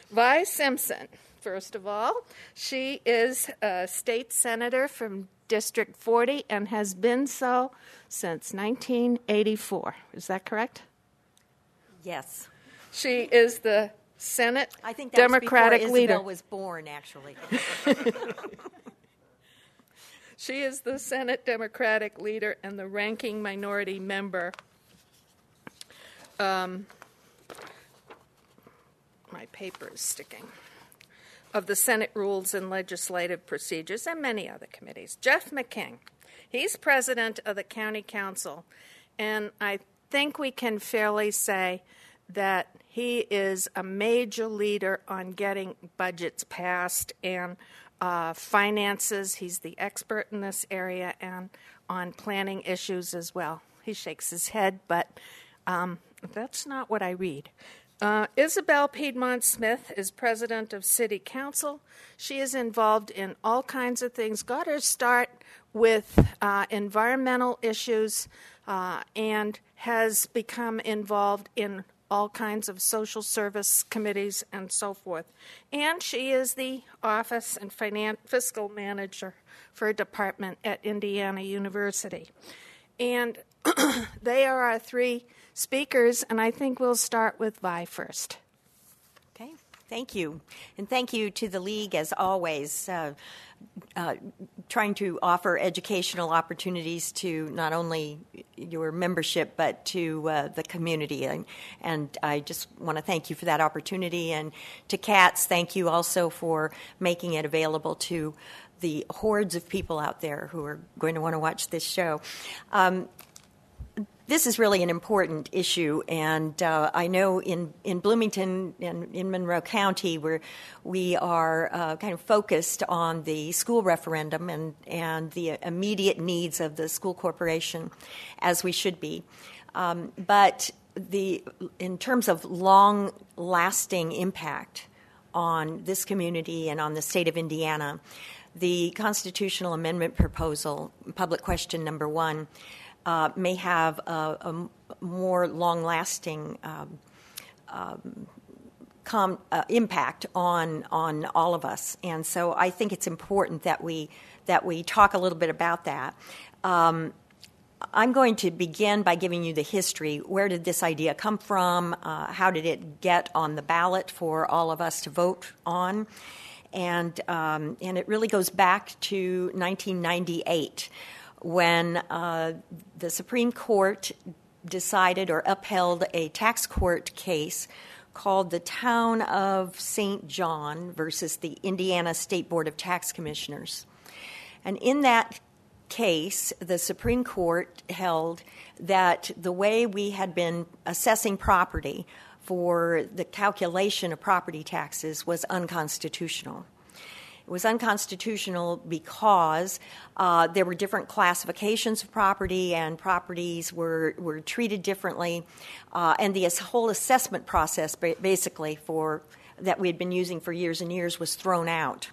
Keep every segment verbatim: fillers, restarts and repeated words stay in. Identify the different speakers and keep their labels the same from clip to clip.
Speaker 1: Vi Simpson, first of all. She is a state senator from District forty and has been so since nineteen eighty-four. Is that correct?
Speaker 2: Yes.
Speaker 1: She is the Senate
Speaker 2: I think that
Speaker 1: Democratic
Speaker 2: was before
Speaker 1: leader.
Speaker 2: Isabel was born, actually.
Speaker 1: She is the Senate Democratic leader and the ranking minority member. Um, my paper is sticking. Of the Senate Rules and Legislative Procedures and many other committees. Jeff McKing, he's president of the County Council, and I think we can fairly say that he is a major leader on getting budgets passed and uh, finances. He's the expert in this area and on planning issues as well. He shakes his head, but um, that's not what I read. Uh, Isabel Piedmont Smith is president of City Council. She is involved in all kinds of things. Got her start with uh, environmental issues uh, and has become involved in all kinds of social service committees and so forth. And she is the office and finan- fiscal manager for a department at Indiana University. And they are our three speakers, and I think we'll start with Vi first.
Speaker 2: Okay, thank you. And thank you to the League, as always, uh, uh, trying to offer educational opportunities to not only your membership, but to uh, the community. And, and I just want to thank you for that opportunity. And to Katz, thank you also for making it available to the hordes of people out there who are going to want to watch this show. Um, This is really an important issue, and uh, I know in, in Bloomington and in Monroe County where we are uh, kind of focused on the school referendum and, and the immediate needs of the school corporation, as we should be. Um, but the in terms of long-lasting impact on this community and on the state of Indiana, the constitutional amendment proposal, public question number one, Uh, may have a, a more long-lasting um, um, com, uh, impact on on all of us, and so I think it's important that we that we talk a little bit about that. Um, I'm going to begin by giving you the history. Where did this idea come from? Uh, how did it get on the ballot for all of us to vote on? And um, and it really goes back to nineteen ninety-eight. When uh, the Supreme Court decided or upheld a tax court case called the Town of Saint John versus the Indiana State Board of Tax Commissioners. And in that case, the Supreme Court held that the way we had been assessing property for the calculation of property taxes was unconstitutional. It was unconstitutional because uh, there were different classifications of property, and properties were, were treated differently, uh, and the whole assessment process, basically, for that we had been using for years and years was thrown out.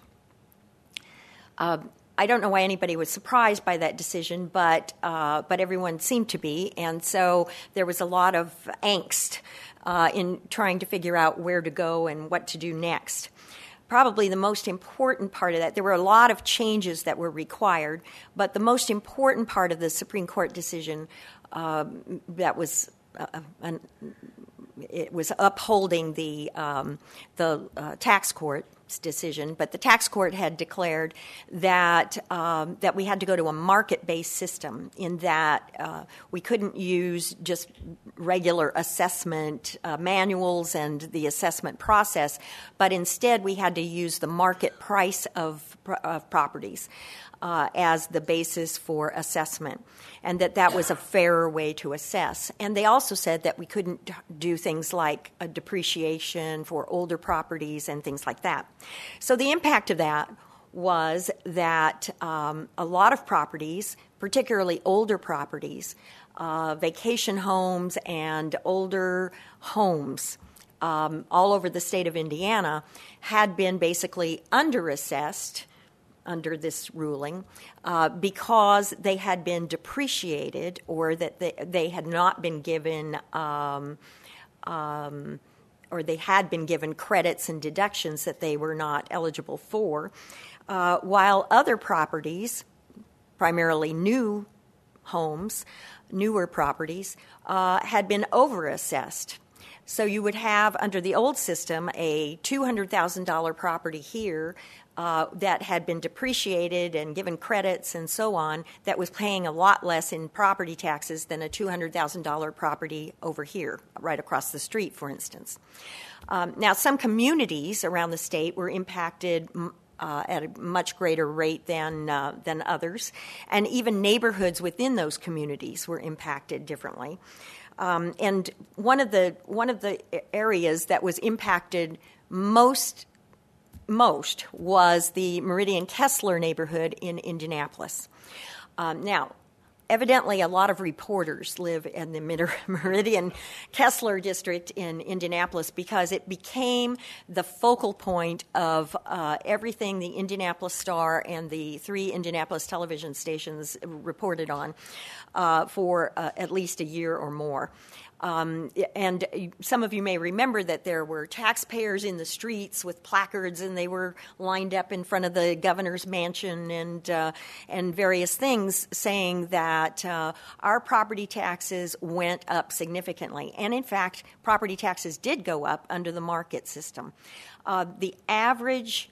Speaker 2: Uh, I don't know why anybody was surprised by that decision, but uh, but everyone seemed to be, and so there was a lot of angst uh, in trying to figure out where to go and what to do next. Probably the most important part of that, there were a lot of changes that were required, but the most important part of the Supreme Court decision uh, that was uh, an, it was upholding the um, the uh, tax court's decision, but the tax court had declared that um, that we had to go to a market-based system, in that uh, we couldn't use just regular assessment uh, manuals and the assessment process, but instead we had to use the market price of, of properties uh, as the basis for assessment, and that that was a fairer way to assess. And they also said that we couldn't do things like a depreciation for older properties and things like that. So the impact of that was that um, a lot of properties, particularly older properties, uh, vacation homes and older homes um, all over the state of Indiana, had been basically underassessed under this ruling uh, because they had been depreciated, or that they, they had not been given um, um, or they had been given credits and deductions that they were not eligible for, uh, while other properties, primarily new homes, newer properties, uh, had been overassessed. So you would have, under the old system, a two hundred thousand dollars property here uh, that had been depreciated and given credits and so on, that was paying a lot less in property taxes than a two hundred thousand dollars property over here, right across the street, for instance. Um, now, some communities around the state were impacted Uh, at a much greater rate than uh, than others, and even neighborhoods within those communities were impacted differently. Um, and one of the one of the areas that was impacted most most was the Meridian Kessler neighborhood in Indianapolis. Um, now, evidently, a lot of reporters live in the Meridian Kessler district in Indianapolis because it became the focal point of uh, everything the Indianapolis Star and the three Indianapolis television stations reported on uh, for uh, at least a year or more. Um, and some of you may remember that there were taxpayers in the streets with placards, and they were lined up in front of the governor's mansion and uh, and various things saying that uh, our property taxes went up significantly. And in fact, property taxes did go up under the market system. Uh, the average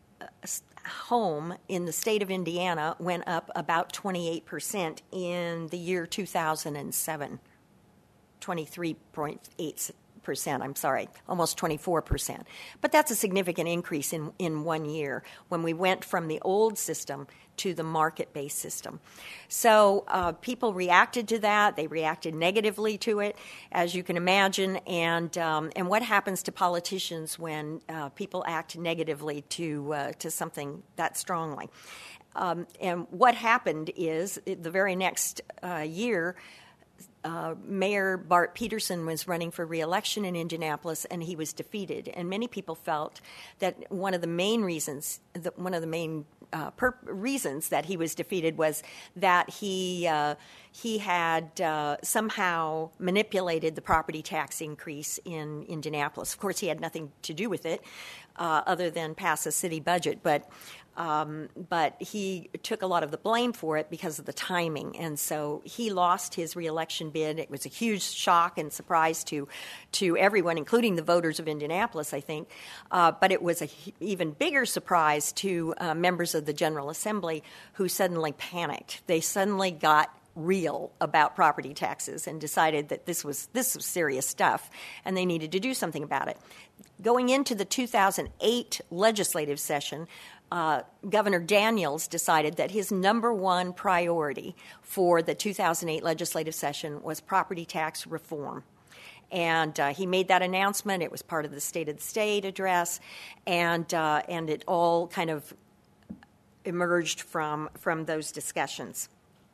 Speaker 2: home in the state of Indiana went up about twenty-eight percent in the year two thousand seven. twenty-three point eight percent, I'm sorry, almost twenty-four percent. But that's a significant increase in, in one year when we went from the old system to the market-based system. So uh, people reacted to that. They reacted negatively to it, as you can imagine. And um, and what happens to politicians when uh, people act negatively to uh, to something that strongly? Um, and what happened is the very next uh, year, Uh, Mayor Bart Peterson was running for re-election in Indianapolis, and he was defeated. And many people felt that one of the main reasons, that one of the main uh, per- reasons that he was defeated was that he uh, he had uh, somehow manipulated the property tax increase in Indianapolis. Of course, he had nothing to do with it, uh, other than pass a city budget, but. Um, but he took a lot of the blame for it because of the timing, and so he lost his reelection bid. It was a huge shock and surprise to to everyone, including the voters of Indianapolis, I think. Uh, but it was an even bigger surprise to uh, members of the General Assembly who suddenly panicked. They suddenly got real about property taxes and decided that this was this was serious stuff, and they needed to do something about it. Going into the two thousand eight legislative session, Uh, Governor Daniels decided that his number one priority for the two thousand eight legislative session was property tax reform. And uh, he made that announcement. It was part of the State of the State address, and uh, and it all kind of emerged from, from those discussions.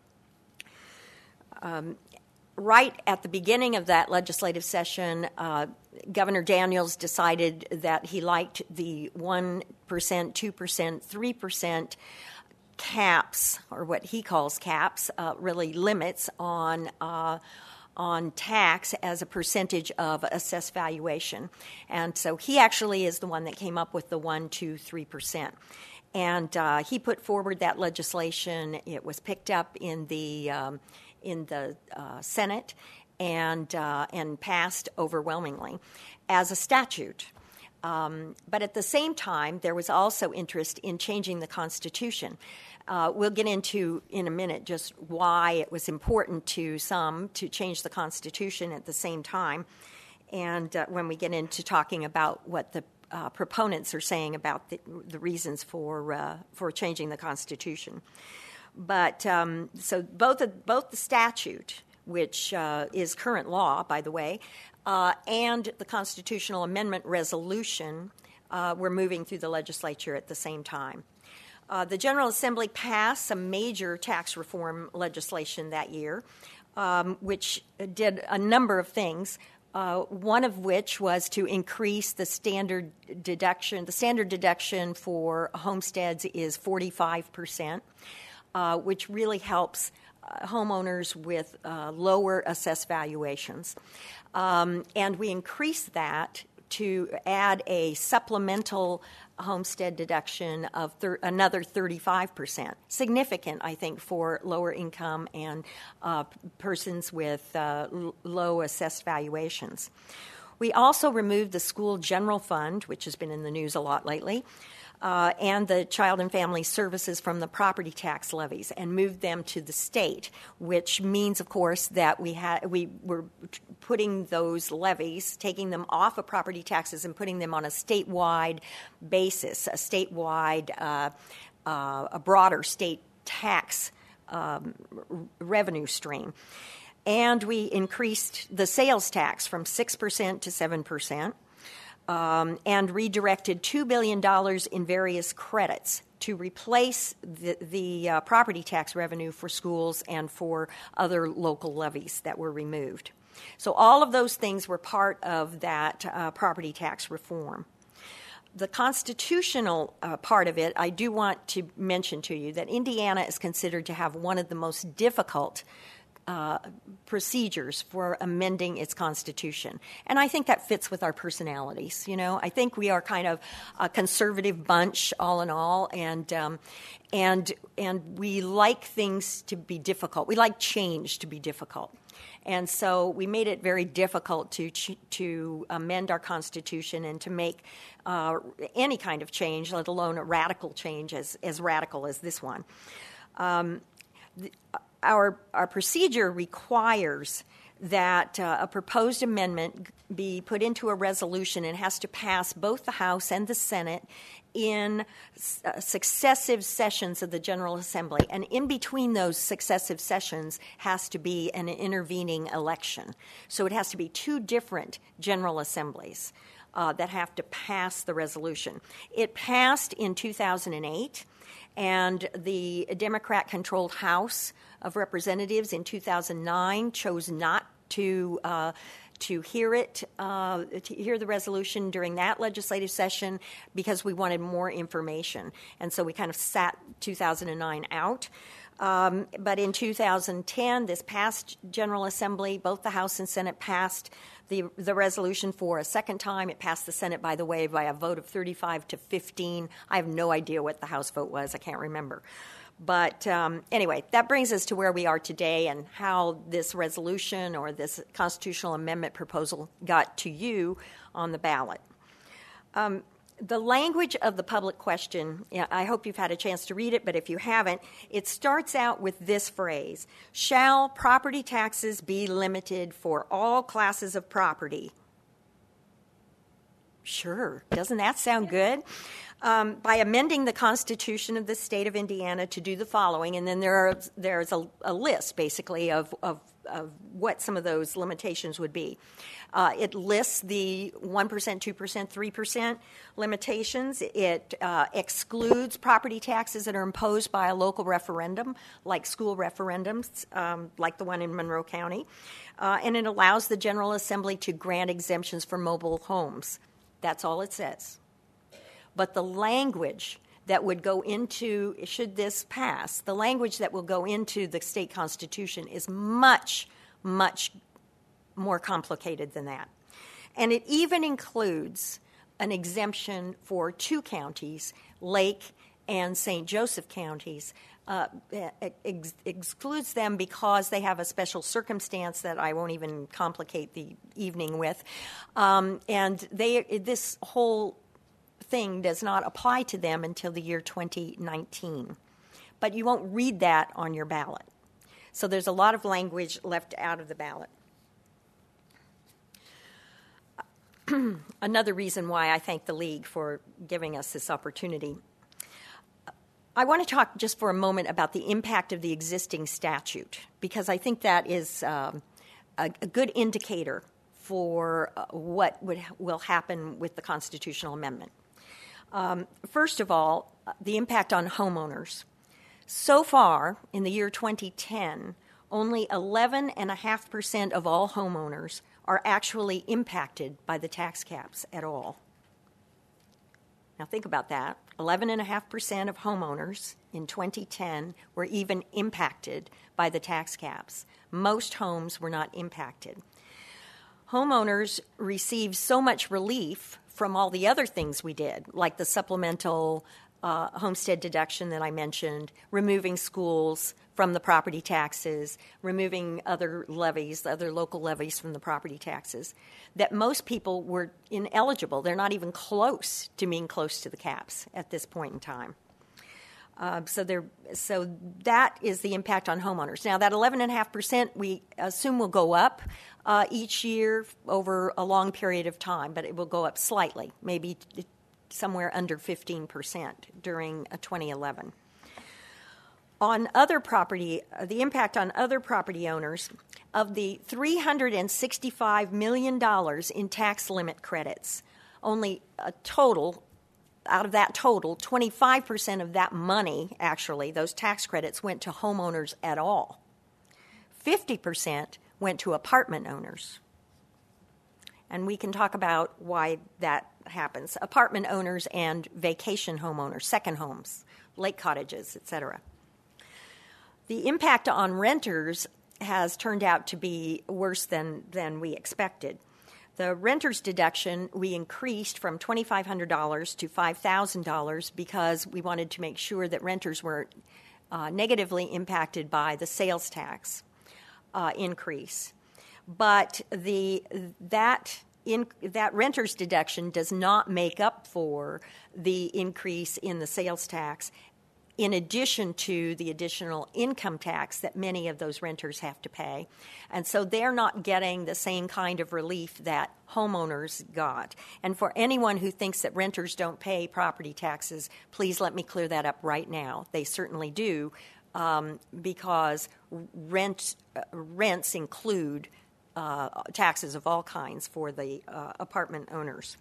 Speaker 2: Um, right at the beginning of that legislative session, uh, Governor Daniels decided that he liked the one percent, two percent, three percent caps, or what he calls caps, uh, really limits on uh, on tax as a percentage of assessed valuation. And so he actually is the one that came up with the one, two, three percent. And uh, he put forward that legislation. It was picked up in the um, in the uh, Senate and uh, and passed overwhelmingly as a statute. Um, but at the same time, there was also interest in changing the Constitution. Uh, we'll get into in a minute just why it was important to some to change the Constitution at the same time, and uh, when we get into talking about what the uh, proponents are saying about the, the reasons for uh, for changing the Constitution. But um, so both of, both the statute, which uh, is current law, by the way, uh, and the constitutional amendment resolution uh, were moving through the legislature at the same time. Uh, the General Assembly passed some major tax reform legislation that year, um, which did a number of things. Uh, one of which was to increase the standard deduction. The standard deduction for homesteads is forty-five percent. Uh, which really helps uh, homeowners with uh, lower assessed valuations. Um, and we increased that to add a supplemental homestead deduction of thir- another thirty-five percent. Significant, I think, for lower income and uh, persons with uh, l- low assessed valuations. We also removed the school general fund, which has been in the news a lot lately, Uh, and the Child and Family Services from the property tax levies, and moved them to the state, which means, of course, that we had we were putting those levies, taking them off of property taxes and putting them on a statewide basis, a statewide, uh, uh, a broader state tax um, r- revenue stream. And we increased the sales tax from six percent to seven percent. Um, and redirected two billion dollars in various credits to replace the, the uh, property tax revenue for schools and for other local levies that were removed. So all of those things were part of that uh, property tax reform. The constitutional uh, part of it, I do want to mention to you that Indiana is considered to have one of the most difficult Uh, procedures for amending its constitution. And I think that fits with our personalities. You know, I think we are kind of a conservative bunch all in all, and um, and and we like things to be difficult. We like change to be difficult. And so we made it very difficult to ch- to amend our constitution and to make uh, any kind of change, let alone a radical change as, as radical as this one. Um, the, Our, our procedure requires that uh, a proposed amendment be put into a resolution and has to pass both the House and the Senate in uh, successive sessions of the General Assembly. And in between those successive sessions has to be an intervening election. So it has to be two different General Assemblies uh, that have to pass the resolution. It passed in two thousand eight, and the Democrat-controlled House of Representatives in two thousand nine chose not to uh, to hear it, uh, to hear the resolution during that legislative session because we wanted more information. And so we kind of sat two thousand nine out. Um, but in two thousand ten, this past General Assembly, both the House and Senate passed the the resolution for a second time. It passed the Senate, by the way, by a vote of thirty-five to fifteen. I have no idea what the House vote was. I can't remember. But um, anyway, that brings us to where we are today and how this resolution or this constitutional amendment proposal got to you on the ballot. Um, the language of the public question, I hope you've had a chance to read it, but if you haven't, it starts out with this phrase: shall property taxes be limited for all classes of property? Sure. Doesn't that sound good? Um, by amending the Constitution of the state of Indiana to do the following, and then there are, there's a, a list, basically, of, of, of what some of those limitations would be. Uh, it lists the one percent, two percent, three percent limitations. It uh, excludes property taxes that are imposed by a local referendum, like school referendums, um, like the one in Monroe County. Uh, and it allows the General Assembly to grant exemptions for mobile homes. That's all it says. But the language that would go into, should this pass, the language that will go into the state constitution is much, much more complicated than that. And it even includes an exemption for two counties, Lake and Saint Joseph counties. Uh, ex- excludes them because they have a special circumstance that I won't even complicate the evening with. Um, and they this whole thing does not apply to them until the year twenty nineteen. But you won't read that on your ballot. So there's a lot of language left out of the ballot. Another reason why I thank the League for giving us this opportunity. I want to talk just for a moment about the impact of the existing statute, because I think that is um, a, a good indicator for uh, what would, will happen with the constitutional amendment. Um, first of all, the impact on homeowners. So far, in the year twenty ten, only eleven point five percent of all homeowners are actually impacted by the tax caps at all. Now think about that. eleven point five percent of homeowners in twenty ten were even impacted by the tax caps. Most homes were not impacted. homeowners receive so much relief from all the other things we did, like the supplemental uh, homestead deduction that I mentioned, removing schools from the property taxes, removing other levies, other local levies from the property taxes, that most people were ineligible. They're not even close to being close to the caps at this point in time. Uh, so there, so that is the impact on homeowners. Now, that eleven point five percent we assume will go up uh, each year over a long period of time, but it will go up slightly, maybe somewhere under fifteen percent during uh, twenty eleven. On other property, uh, the impact on other property owners, of the three hundred sixty-five million dollars in tax limit credits, only a total out of that total, twenty-five percent of that money, actually, those tax credits, went to homeowners at all. fifty percent went to apartment owners. And we can talk about why that happens. Apartment owners and vacation homeowners, second homes, lake cottages, et cetera. The impact on renters has turned out to be worse than, than we expected. The renter's deduction we increased from twenty-five hundred dollars to five thousand dollars because we wanted to make sure that renters were uh, negatively impacted by the sales tax uh, increase. But the that in, that renter's deduction does not make up for the increase in the sales tax, in addition to the additional income tax that many of those renters have to pay. And so they're not getting the same kind of relief that homeowners got. And for anyone who thinks that renters don't pay property taxes, please let me clear that up right now. They certainly do, um, because rent, uh, rents include uh, taxes of all kinds for the uh, apartment owners.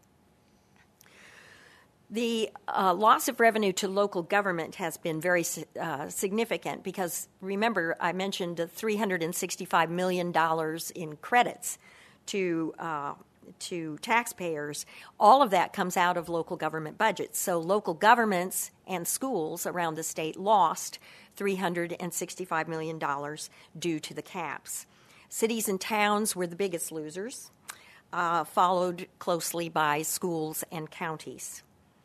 Speaker 2: The uh, loss of revenue to local government has been very uh, significant because, remember, I mentioned the three hundred sixty-five million dollars in credits to uh, to taxpayers. All of that comes out of local government budgets. So local governments and schools around the state lost three hundred sixty-five million dollars due to the caps. Cities and towns were the biggest losers, uh, followed closely by schools and counties.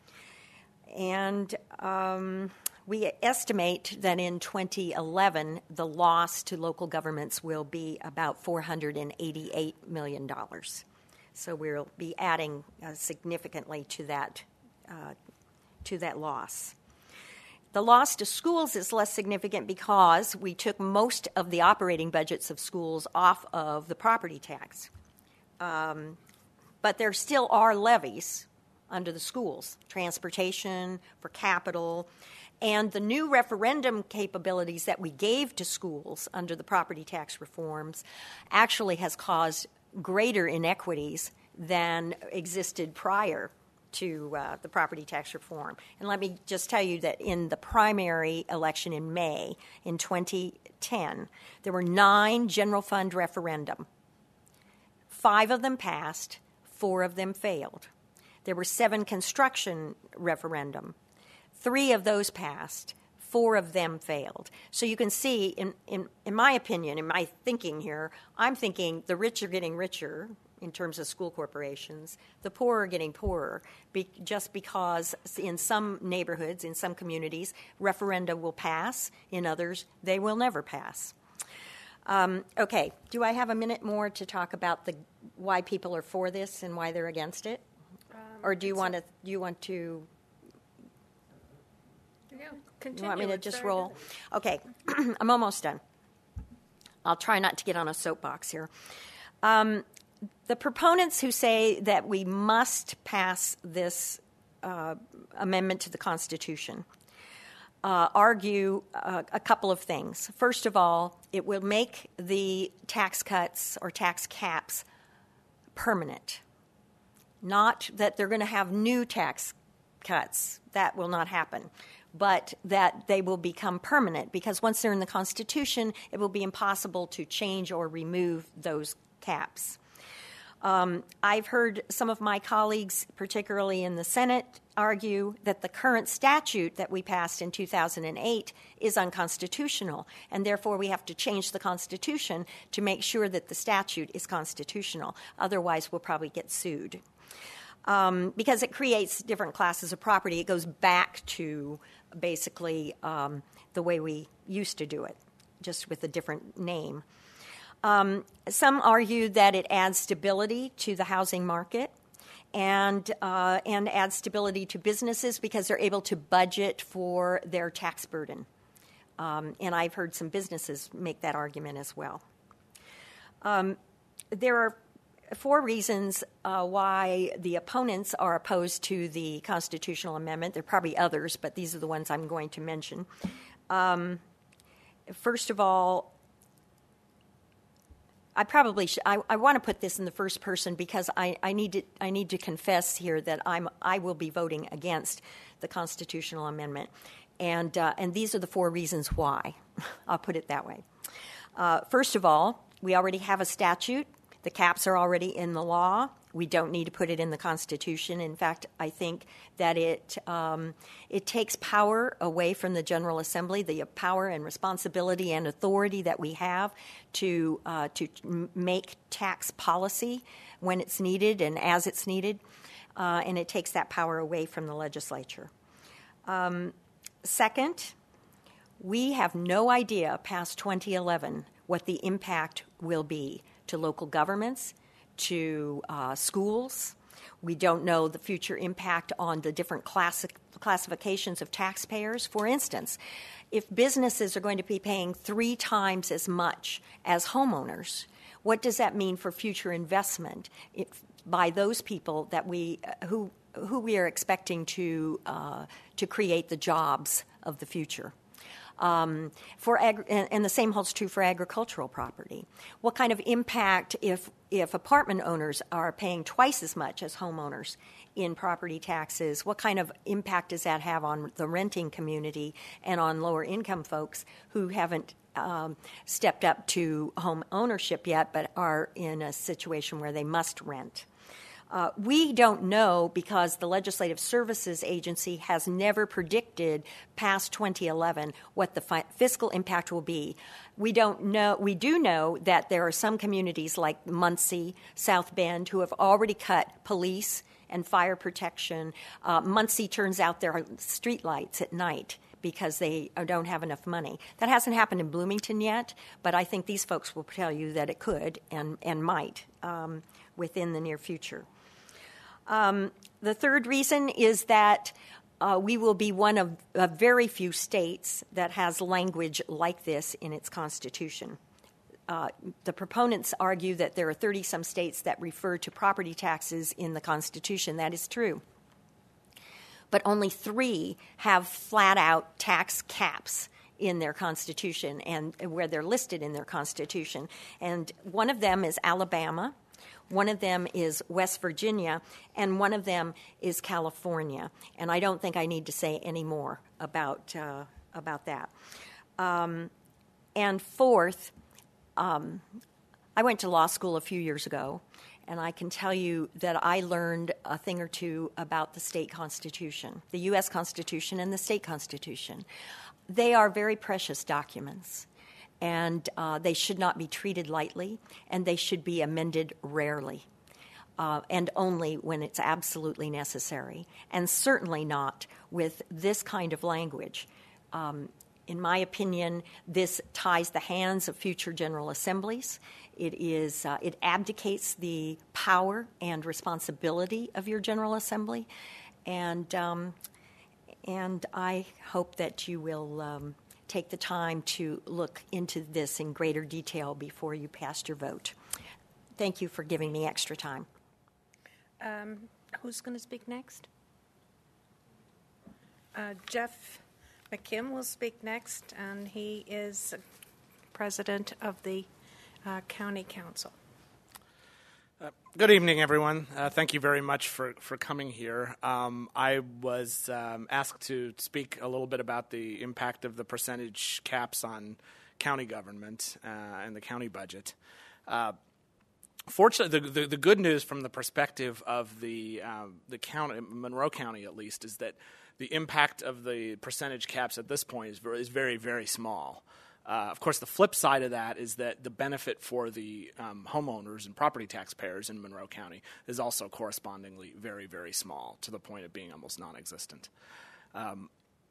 Speaker 2: And um, we estimate that in twenty eleven, the loss to local governments will be about four hundred eighty-eight million dollars. So we'll be adding uh, significantly to that, uh, to that loss. The loss to schools is less significant because we took most of the operating budgets of schools off of the property tax. Um, but there still are levies under the schools, transportation, for capital, and the new referendum capabilities that we gave to schools under the property tax reforms actually has caused greater inequities than existed prior to uh, the property tax reform. And let me just tell you that in the primary election in May in twenty ten, there were nine general fund referendum. Five of them passed, four of them failed. There were seven construction referendum. Three of those passed. Four of them failed. So you can see, in, in, in my opinion, in my thinking here, I'm thinking the rich are getting richer in terms of school corporations. The poor are getting poorer be, just because in some neighborhoods, in some communities, referenda will pass. In others, they will never pass. Um, okay, do I have a minute more to talk about the why people are for this and why they're against it? Or do you want to? Do you want to?
Speaker 1: Yeah, continue.
Speaker 2: You want me to
Speaker 1: It's
Speaker 2: just
Speaker 1: very
Speaker 2: roll?
Speaker 1: good.
Speaker 2: Okay, I'm almost done. I'll try not to get on a soapbox here. Um, the proponents who say that we must pass this uh, amendment to the Constitution uh, argue uh, a couple of things. First of all, it will make the tax cuts or tax caps permanent. Not that they're going to have new tax cuts. That will not happen. But that they will become permanent because once they're in the Constitution, it will be impossible to change or remove those caps. Um, I've heard some of my colleagues, particularly in the Senate, argue that the current statute that we passed in two thousand eight is unconstitutional, and therefore we have to change the Constitution to make sure that the statute is constitutional. Otherwise, we'll probably get sued. Um, because it creates different classes of property. It goes back to basically um, the way we used to do it, just with a different name. Um, some argue that it adds stability to the housing market and uh, and adds stability to businesses because they're able to budget for their tax burden. Um, and I've heard some businesses make that argument as well. Um, there are four reasons uh, why the opponents are opposed to the constitutional amendment. There are probably others, but these are the ones I'm going to mention. Um, first of all, I probably sh- I, I want to put this in the first person because I, I need to I need to confess here that I'm I will be voting against the constitutional amendment, and uh, and these are the four reasons why. I'll put it that way. Uh, first of all, we already have a statute. The caps are already in the law. We don't need to put it in the Constitution. In fact, I think that it um, it takes power away from the General Assembly, the power and responsibility and authority that we have to uh, to make tax policy when it's needed and as it's needed, uh, and it takes that power away from the legislature. Um, second, we have no idea past twenty eleven what the impact will be to local governments, to uh, schools. We don't know the future impact on the different classic classifications of taxpayers. For instance, if businesses are going to be paying three times as much as homeowners, what does that mean for future investment if, by those people that we uh, who who we are expecting to uh, to create the jobs of the future? Um, for ag- and, and the same holds true for agricultural property. What kind of impact if if apartment owners are paying twice as much as homeowners in property taxes? What kind of impact does that have on the renting community and on lower income folks who haven't um, stepped up to home ownership yet but are in a situation where they must rent? Uh, we don't know because the Legislative Services Agency has never predicted past twenty eleven what the fi- fiscal impact will be. We don't know. We do know that there are some communities like Muncie, South Bend, who have already cut police and fire protection. Uh, Muncie turns out there are street lights at night because they don't have enough money. That hasn't happened in Bloomington yet, but I think these folks will tell you that it could and, and might um, within the near future. Um, the third reason is that uh, we will be one of, of very few states that has language like this in its constitution. Uh, the proponents argue that there are thirty-some states that refer to property taxes in the Constitution. That is true. But only three have flat-out tax caps in their Constitution and where they're listed in their Constitution. And one of them is Alabama. One of them is West Virginia, and one of them is California. And I don't think I need to say any more about uh, about that. Um, and fourth, um, I went to law school a few years ago, and I can tell you that I learned a thing or two about the state constitution, the U S Constitution and the state constitution. They are very precious documents. And uh, they should not be treated lightly, and they should be amended rarely, uh, and only when it's absolutely necessary, and certainly not with this kind of language. Um, in my opinion, this ties the hands of future General Assemblies. It is uh, it abdicates the power and responsibility of your General Assembly, and um, and I hope that you will Um, take the time to look into this in greater detail before you cast your vote. Thank you for giving me extra time.
Speaker 1: Um, who's going to speak next? Uh, Jeff McKim will speak next, and he is president of the uh, County Council.
Speaker 3: Uh, good evening, everyone. Uh, thank you very much for, for coming here. Um, I was um, asked to speak a little bit about the impact of the percentage caps on county government uh, and the county budget. Uh, Fortunately, the, the the good news from the perspective of the um, the county, Monroe County at least, is that the impact of the percentage caps at this point is very, is very, very small. Uh, of course, the flip side of that is that the benefit for the um, homeowners and property taxpayers in Monroe County is also correspondingly very, very small, to the point of being almost non-existent. Um,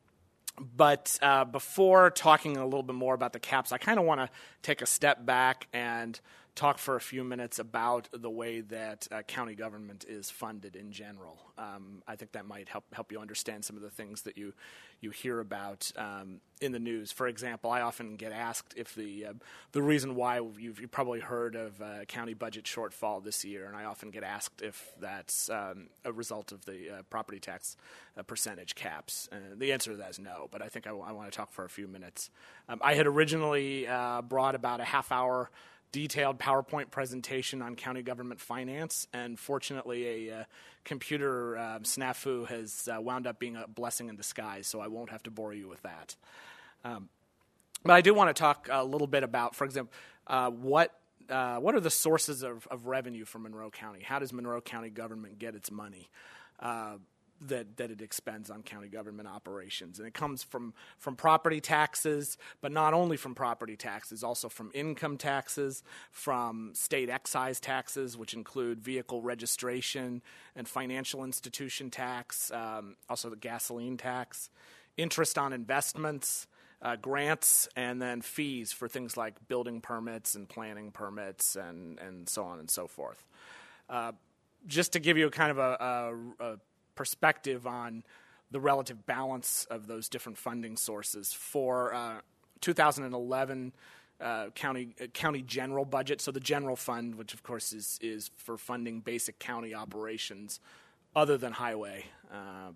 Speaker 3: but uh, before talking a little bit more about the caps, I kind of want to take a step back and talk for a few minutes about the way that uh, county government is funded in general. Um, I think that might help help you understand some of the things that you you hear about um, in the news. For example, I often get asked if the uh, the reason why you've, you've probably heard of a county budget shortfall this year, and I often get asked if that's um, a result of the uh, property tax uh, percentage caps. Uh, the answer to that is no, but I think I, w- I want to talk for a few minutes. Um, I had originally uh, brought about a half hour detailed PowerPoint presentation on county government finance, and fortunately a uh, computer uh, snafu has uh, wound up being a blessing in disguise, so I won't have to bore you with that. Um, but I do want to talk a little bit about, for example, uh, what uh, what are the sources of, of revenue for Monroe County? How does Monroe County government get its money Uh, that that it expends on county government operations? And it comes from, from property taxes, but not only from property taxes, also from income taxes, from state excise taxes, which include vehicle registration and financial institution tax, um, also the gasoline tax, interest on investments, uh, grants, and then fees for things like building permits and planning permits and, and so on and so forth. Uh, just to give you a kind of a, a, a perspective on the relative balance of those different funding sources. For uh, two thousand eleven uh, county uh, county general budget, so the general fund, which of course is is for funding basic county operations other than highway, uh,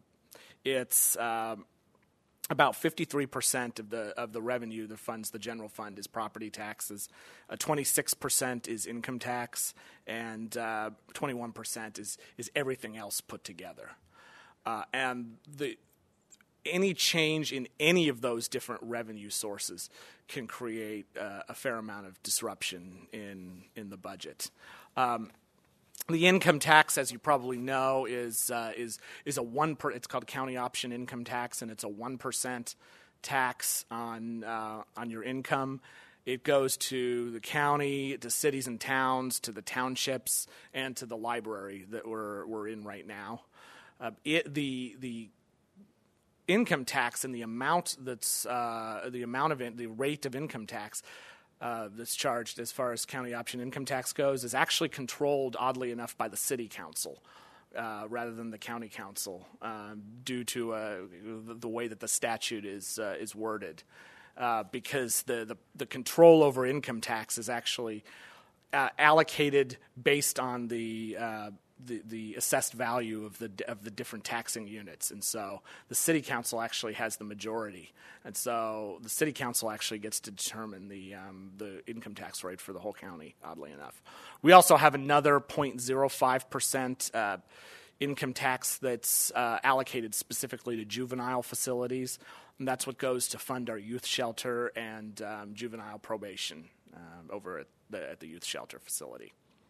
Speaker 3: it's uh, about fifty-three percent of the of the revenue that funds the general fund is property taxes, uh, twenty-six percent is income tax, and uh, twenty-one percent is is everything else put together. Uh, and the any change in any of those different revenue sources can create uh, a fair amount of disruption in in the budget. Um, The income tax, as you probably know, is uh, is is a one per. It's called county option income tax, and it's a one percent tax on uh, on your income. It goes to the county, to cities and towns, to the townships, and to the library that we're we're in right now. Uh, it, the the income tax and the amount that's uh, the amount of in, the rate of income tax Uh, that's charged as far as county option income tax goes is actually controlled, oddly enough, by the city council uh, rather than the county council um, due to uh, the way that the statute is uh, is worded. Uh, because the, the, the control over income tax is actually uh, allocated based on the uh, The, the assessed value of the of the different taxing units, and so the city council actually has the majority, and so the city council actually gets to determine the um, the income tax rate for the whole county. Oddly enough, we also have another zero point zero five percent uh, income tax that's uh, allocated specifically to juvenile facilities, and that's what goes to fund our youth shelter and um, juvenile probation uh, over at the at the youth shelter facility.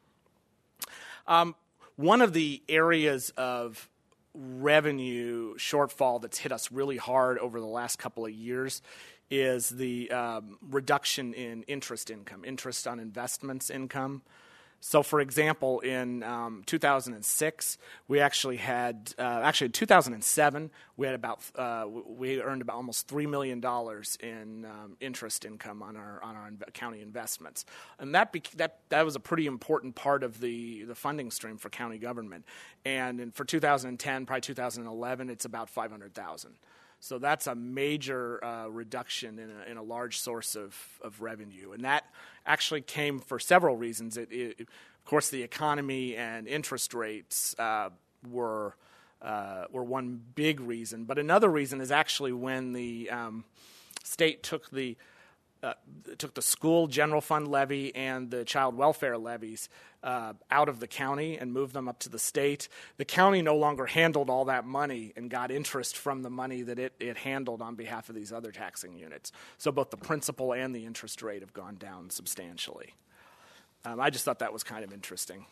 Speaker 3: Um, One of the areas of revenue shortfall that's hit us really hard over the last couple of years is the um, reduction in interest income, interest on investments income. So, for example, in um, two thousand six, we actually had, uh, actually in two thousand seven, we had about, uh, we earned about almost three million dollars in um, interest income on our on our inv- county investments, and that bec- that that was a pretty important part of the the funding stream for county government. And in, for two thousand ten, probably two thousand eleven, it's about five hundred thousand. So that's a major uh, reduction in a, in a large source of, of revenue. And that actually came for several reasons. It, it, of course, the economy and interest rates uh, were uh, were one big reason. But another reason is actually when the um, state took the uh, took the school general fund levy and the child welfare levies uh, out of the county and moved them up to the state. The county no longer handled all that money and got interest from the money that it, it handled on behalf of these other taxing units. So both the principal and the interest rate have gone down substantially. Um, I just thought that was kind of interesting.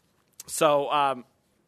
Speaker 3: So, um,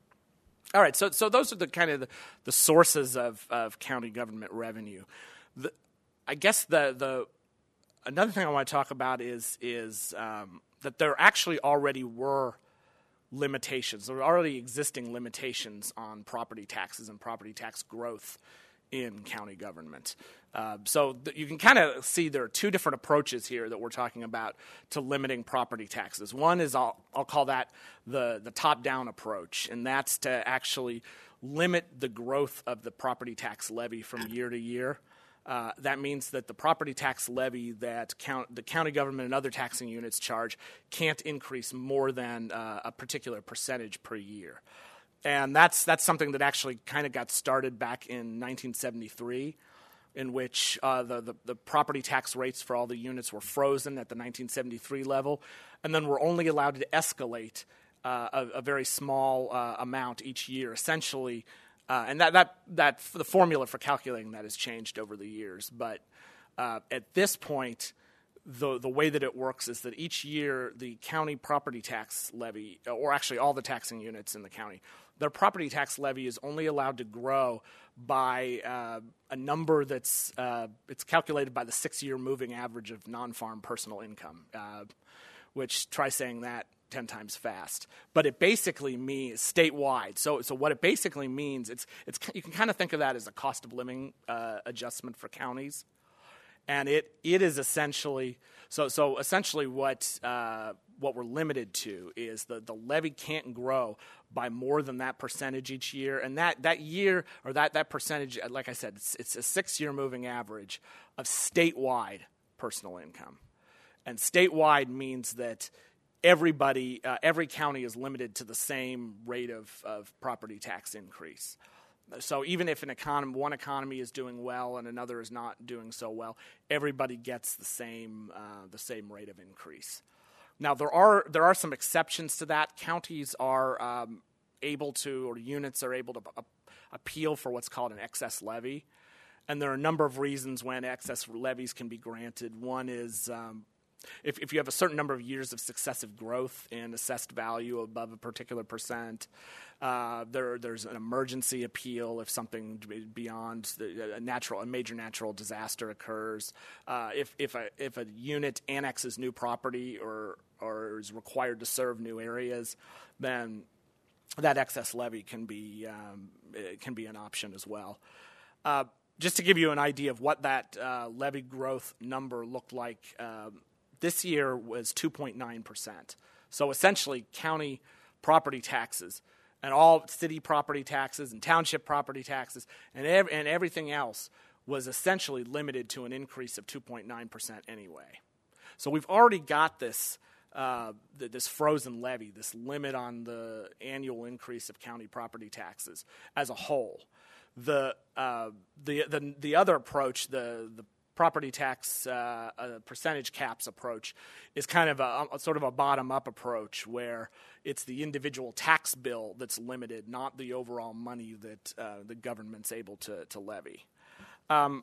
Speaker 3: all right, so so those are the kind of the, the sources of, of county government revenue. The, I guess the the another thing I want to talk about is is um, that there actually already were limitations. There were already existing limitations on property taxes and property tax growth in county government. Uh, so th- you can kind of see there are two different approaches here that we're talking about to limiting property taxes. One is I'll, I'll call that the, the top-down approach, and that's to actually limit the growth of the property tax levy from year to year. Uh, that means that the property tax levy that count, the county government and other taxing units charge can't increase more than uh, a particular percentage per year. And that's that's something that actually kind of got started back in nineteen seventy-three, in which uh, the, the, the property tax rates for all the units were frozen at the nineteen seventy-three level, and then were only allowed to escalate uh, a, a very small uh, amount each year, essentially. Uh, and that, that, that the formula for calculating that has changed over the years. But uh, at this point, the the way that it works is that each year the county property tax levy, or actually all the taxing units in the county, their property tax levy is only allowed to grow by uh, a number that's uh, it's calculated by the six-year moving average of non-farm personal income, uh, which, try saying that ten times fast. But it basically means statewide. So so what it basically means, it's it's you can kind of think of that as a cost of living uh, adjustment for counties. And it it is essentially so so essentially what uh, what we're limited to is the, the levy can't grow by more than that percentage each year, and that, that year or that, that percentage, like I said, it's, it's a six-year moving average of statewide personal income, and statewide means that everybody uh, every county is limited to the same rate of, of property tax increase. So even if an economy, one economy is doing well and another is not doing so well, everybody gets the same uh, the same rate of increase. Now there are there are some exceptions to that. Counties are um, able to, or units are able to uh, appeal for what's called an excess levy, and there are a number of reasons when excess levies can be granted. One is um, If, if you have a certain number of years of successive growth in assessed value above a particular percent, uh, there there's an emergency appeal if something beyond the, a natural, a major natural disaster occurs. Uh, if if a if a unit annexes new property or or is required to serve new areas, then that excess levy can be um, it can be an option as well. Uh, just to give you an idea of what that uh, levy growth number looked like. Uh, This year was two point nine percent. So essentially county property taxes and all city property taxes and township property taxes and, ev- and everything else was essentially limited to an increase of two point nine percent anyway. So we've already got this uh, th- this frozen levy, this limit on the annual increase of county property taxes as a whole. The uh, the, the the other approach, the the property tax uh, uh, percentage caps approach, is kind of a, a sort of a bottom-up approach where it's the individual tax bill that's limited, not the overall money that uh, the government's able to, to levy. Um,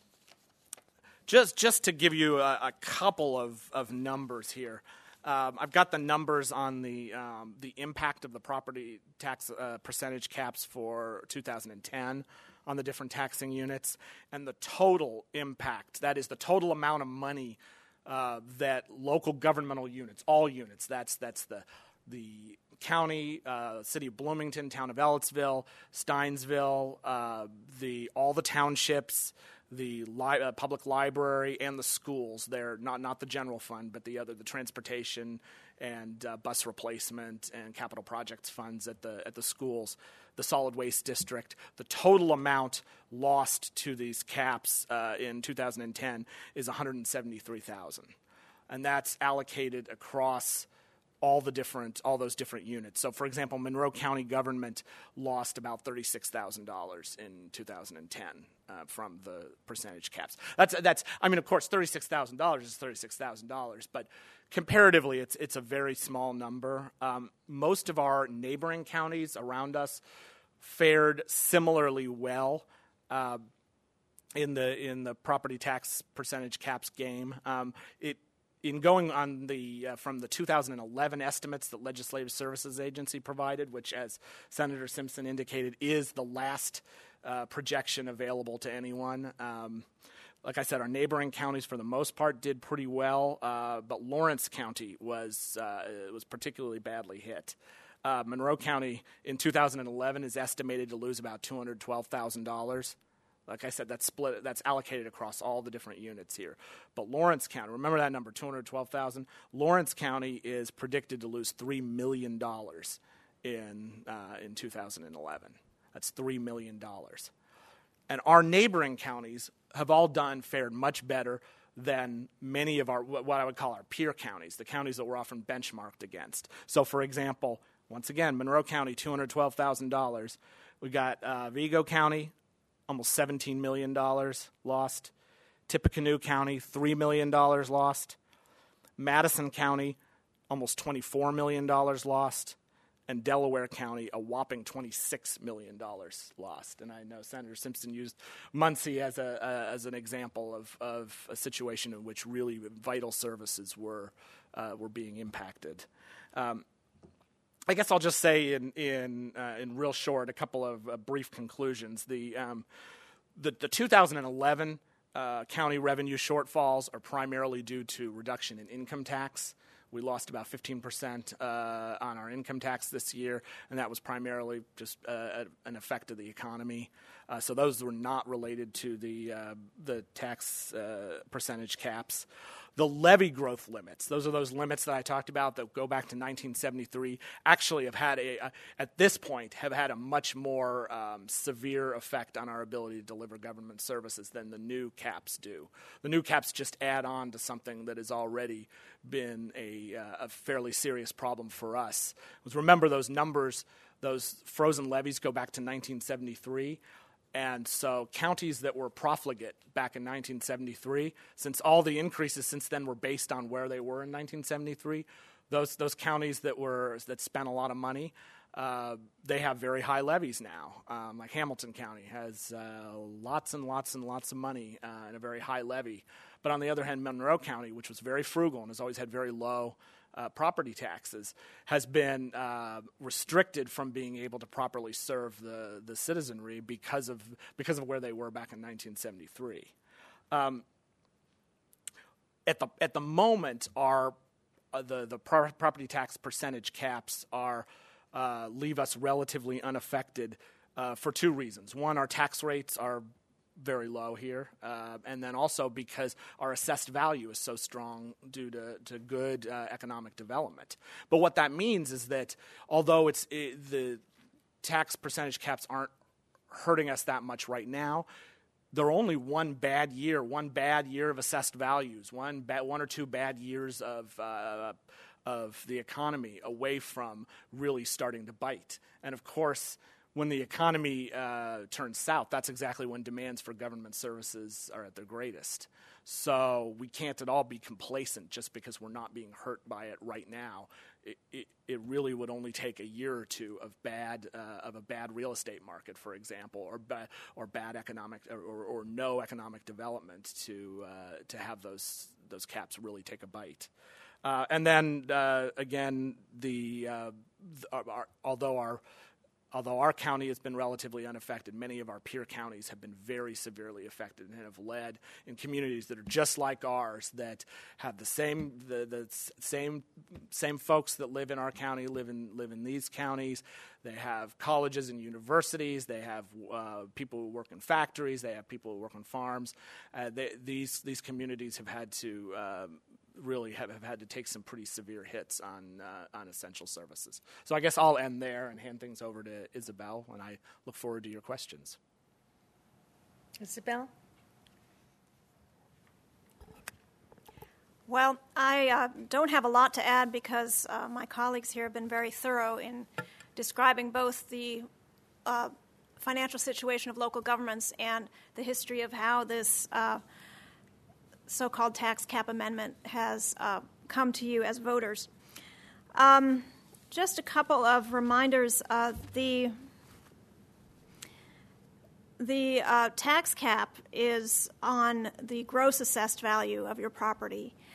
Speaker 3: just just to give you a, a couple of, of numbers here, um, I've got the numbers on the um, the impact of the property tax uh, percentage caps for two thousand ten. On the different taxing units, and the total impact, that is the total amount of money uh, that local governmental units, all units, that's that's the the county, uh, city of Bloomington, town of Ellettsville, Steinsville, uh, the all the townships, the li- uh, public library, and the schools. They're not not the general fund, but the other, the transportation and uh, bus replacement and capital projects funds at the at the schools. The solid waste district, the total amount lost to these caps uh, in two thousand ten is one hundred seventy-three thousand dollars, and that's allocated across all the different, all those different units. So, for example, Monroe County government lost about thirty-six thousand dollars in two thousand ten uh, from the percentage caps. That's that's. I mean, of course, thirty-six thousand dollars is thirty-six thousand dollars, but comparatively, it's it's a very small number. Um, most of our neighboring counties around us fared similarly well uh, in the in the property tax percentage caps game. Um, it in going on the uh, from the two thousand eleven estimates that Legislative Services Agency provided, which, as Senator Simpson indicated, is the last uh, projection available to anyone. Um, like I said, our neighboring counties, for the most part, did pretty well, uh, but Lawrence County was uh, was particularly badly hit. Uh, Monroe County in two thousand eleven is estimated to lose about two hundred twelve thousand dollars. Like I said, that's split. That's allocated across all the different units here. But Lawrence County, remember that number, two hundred twelve thousand. Lawrence County is predicted to lose three million dollars in uh, in two thousand eleven. That's three million dollars. And our neighboring counties have all done fared much better than many of our what I would call our peer counties, the counties that we're often benchmarked against. So, for example, once again, Monroe County, two hundred twelve thousand dollars. We got uh, Vigo County, almost seventeen million dollars lost. Tippecanoe County, three million dollars lost. Madison County, almost twenty-four million dollars lost. And Delaware County, a whopping twenty-six million dollars lost. And I know Senator Simpson used Muncie as a uh, as an example of, of a situation in which really vital services were uh, were being impacted. Um, I guess I'll just say in in uh, in real short a couple of uh, brief conclusions. The um, the, the two thousand eleven uh, county revenue shortfalls are primarily due to reduction in income tax. We lost about fifteen percent uh, on our income tax this year, and that was primarily just uh, an effect of the economy. Uh, so those were not related to the uh, the tax uh, percentage caps. The levy growth limits, those are those limits that I talked about that go back to nineteen seventy-three, actually have had a, a at this point, have had a much more um, severe effect on our ability to deliver government services than the new caps do. The new caps just add on to something that has already been a, uh, a fairly serious problem for us. Because remember, those numbers, those frozen levies go back to nineteen seventy-three. And so counties that were profligate back in nineteen seventy-three, since all the increases since then were based on where they were in nineteen seventy-three, those those counties that were that spent a lot of money, uh, they have very high levies now. Um, like Hamilton County has uh, lots and lots and lots of money uh, and a very high levy. But on the other hand, Monroe County, which was very frugal and has always had very low Uh, property taxes, has been uh, restricted from being able to properly serve the, the citizenry because of because of where they were back in nineteen seventy-three. Um, at the at the moment, our uh, the the pro- property tax percentage caps are uh, leave us relatively unaffected uh, for two reasons. One, our tax rates are very low here, uh, and then also because our assessed value is so strong due to, to good uh, economic development. But what that means is that although it's it, the tax percentage caps aren't hurting us that much right now, they're only one bad year, one bad year of assessed values, one ba- one or two bad years of uh, of the economy away from really starting to bite. And of course, when the economy uh, turns south, that's exactly when demands for government services are at their greatest. So we can't at all be complacent just because we're not being hurt by it right now. It, it, it really would only take a year or two of bad uh, of a bad real estate market, for example, or bad or bad economic or, or, or no economic development to uh, to have those those caps really take a bite. Uh, and then uh, again, the, uh, the our, although our Although our county has been relatively unaffected, many of our peer counties have been very severely affected and have led in communities that are just like ours, that have the same the, the same same folks that live in our county live in live in these counties. They have colleges and universities. They have uh, people who work in factories. They have people who work on farms. Uh, they, these these communities have had to. Um, really have, have had to take some pretty severe hits on uh, on essential services. So I guess I'll end there and hand things over to Isabel, and I look forward to your questions.
Speaker 1: Isabel?
Speaker 4: Well, I uh, don't have a lot to add because uh, my colleagues here have been very thorough in describing both the uh, financial situation of local governments and the history of how this uh, so-called tax cap amendment has uh, come to you as voters. Um, just a couple of reminders. Uh, the the uh, tax cap is on the gross assessed value of your property.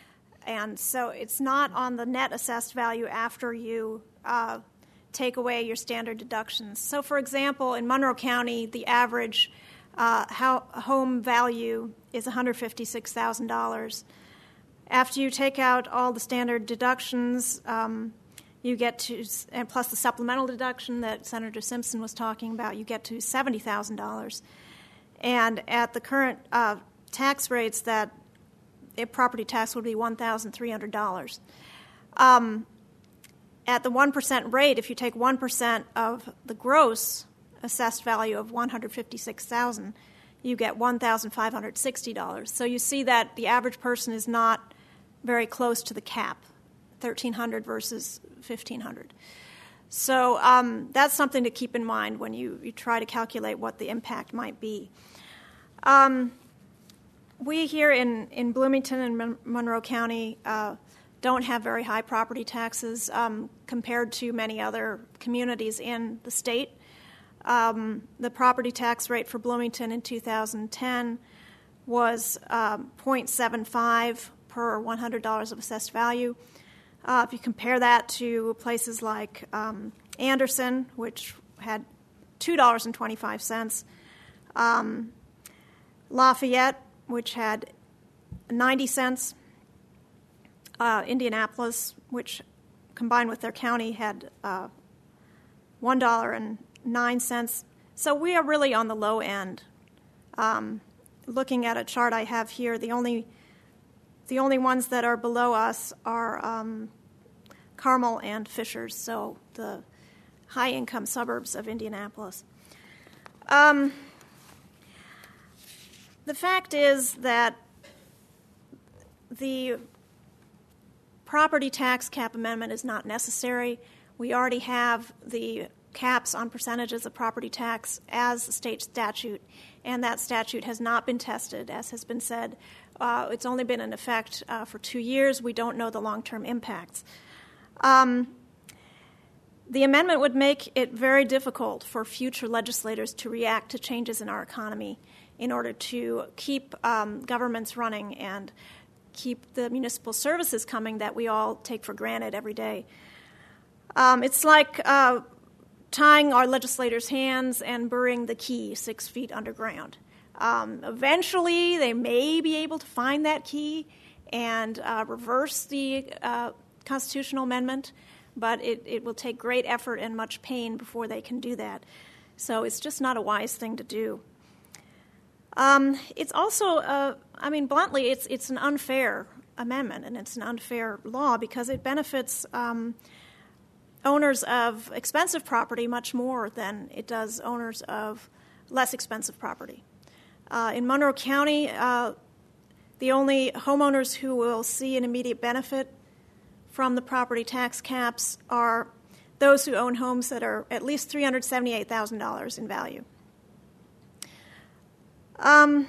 Speaker 4: and so it's not on the net assessed value after you uh, take away your standard deductions. So, for example, in Monroe County, the average uh, how, home value is one hundred fifty-six thousand dollars. After you take out all the standard deductions, um, you get to, and plus the supplemental deduction that Senator Simpson was talking about, you get to seventy thousand dollars. And at the current uh, tax rates, that a property tax would be one thousand three hundred dollars. Um, at the one percent rate, if you take one percent of the gross assessed value of one hundred fifty-six thousand dollars, you get one thousand five hundred sixty dollars. So you see that the average person is not very close to the cap, thirteen hundred dollars versus fifteen hundred dollars. So um, that's something to keep in mind when you, you try to calculate what the impact might be. Um, we here in, in Bloomington and Mon- Monroe County uh, don't have very high property taxes um, compared to many other communities in the state. Um, the property tax rate for Bloomington in two thousand ten was um, zero point seven five per one hundred dollars of assessed value. Uh, if you compare that to places like um, Anderson, which had two dollars and twenty-five cents, um, Lafayette, which had ninety cents, uh, Indianapolis, which combined with their county had uh, one dollar and nine cents. So we are really on the low end. Um, looking at a chart I have here, the only the only ones that are below us are um, Carmel and Fishers, so the high-income suburbs of Indianapolis. Um, the fact is that the property tax cap amendment is not necessary. We already have the caps on percentages of property tax as a state statute, and that statute has not been tested, as has been said. Uh, it's only been in effect uh, for two years. We don't know the long-term impacts. Um, the amendment would make it very difficult for future legislators to react to changes in our economy in order to keep um, governments running and keep the municipal services coming that we all take for granted every day. Um, it's like uh, tying our legislators' hands and burying the key six feet underground. Um, eventually, they may be able to find that key and uh, reverse the uh, constitutional amendment, but it, it will take great effort and much pain before they can do that. So it's just not a wise thing to do. Um, it's also, uh, I mean, bluntly, it's it's an unfair amendment, and it's an unfair law because it benefits um, owners of expensive property much more than it does owners of less expensive property. Uh, in Monroe County, uh, the only homeowners who will see an immediate benefit from the property tax caps are those who own homes that are at least three hundred seventy-eight thousand dollars in value. Um,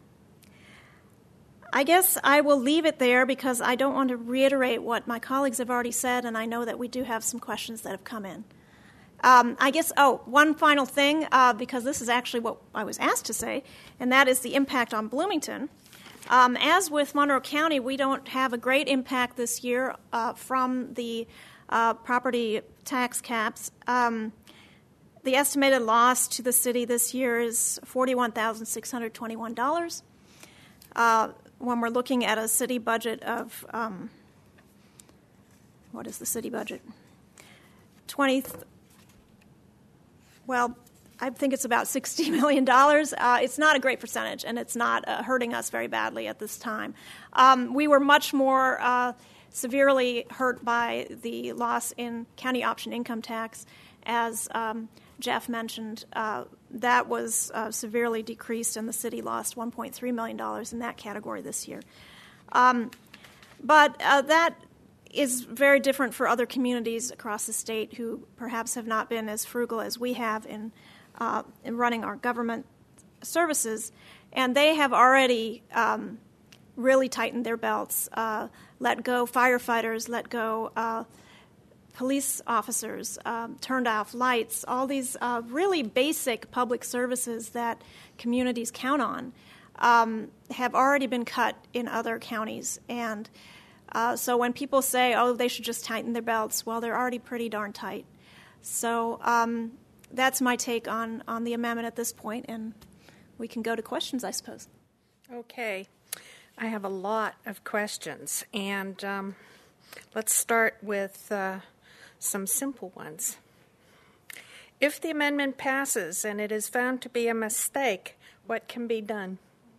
Speaker 4: I guess I will leave it there because I don't want to reiterate what my colleagues have already said, and I know that we do have some questions that have come in. Um, I guess, oh, one final thing, uh, because this is actually what I was asked to say, and that is the impact on Bloomington. Um, as with Monroe County, we don't have a great impact this year uh, from the uh, property tax caps. Um, the estimated loss to the city this year is forty-one thousand six hundred twenty-one dollars. Uh, when we're looking at a city budget of, um, what is the city budget? twenty, well, I think it's about sixty million dollars. Uh, it's not a great percentage, and it's not uh, hurting us very badly at this time. Um, we were much more uh, severely hurt by the loss in county option income tax. As um, Jeff mentioned, uh, that was uh, severely decreased, and the city lost one point three million dollars in that category this year. Um, but uh, that is very different for other communities across the state who perhaps have not been as frugal as we have in Uh, in running our government services, and they have already um, really tightened their belts, uh, let go firefighters, let go uh, police officers, um, turned off lights, all these uh, really basic public services that communities count on um, have already been cut in other counties. And Uh, so when people say, oh, they should just tighten their belts, well, they're already pretty darn tight. So um, that's my take on, on the amendment at this point, and we can go to questions, I suppose.
Speaker 1: Okay. I have a lot of questions, and um, let's start with uh, some simple ones. If the amendment passes and it is found to be a mistake, what can be done?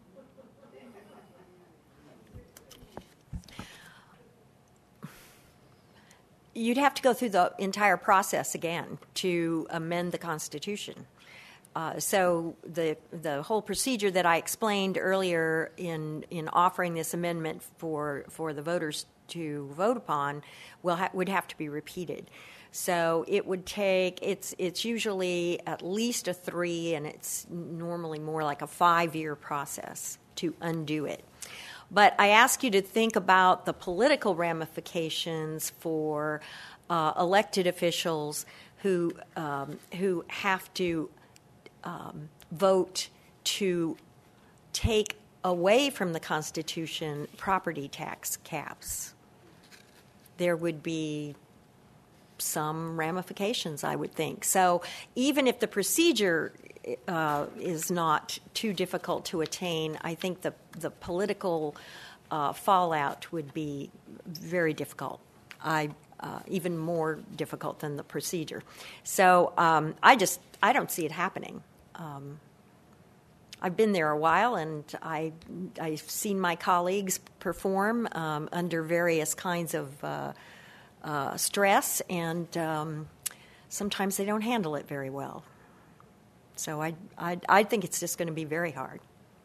Speaker 2: You'd have to go through the entire process again to amend the Constitution. Uh, so the the whole procedure that I explained earlier in in offering this amendment for for the voters to vote upon will ha- would have to be repeated. So it would take it's it's usually at least a three, and it's normally more like a five-year process to undo it. But I ask you to think about the political ramifications for uh, elected officials who um, who have to um, vote to take away from the Constitution property tax caps. There would be some ramifications, I would think. So even if the procedure uh, is not too difficult to attain, I think the the political uh, fallout would be very difficult. I uh, even more difficult than the procedure. So um, I just I don't see it happening. Um, I've been there a while, and I I've seen my colleagues perform um, under various kinds of Uh, Uh, stress, and um, sometimes they don't handle it very well. So I, I, I think it's just going to be very hard.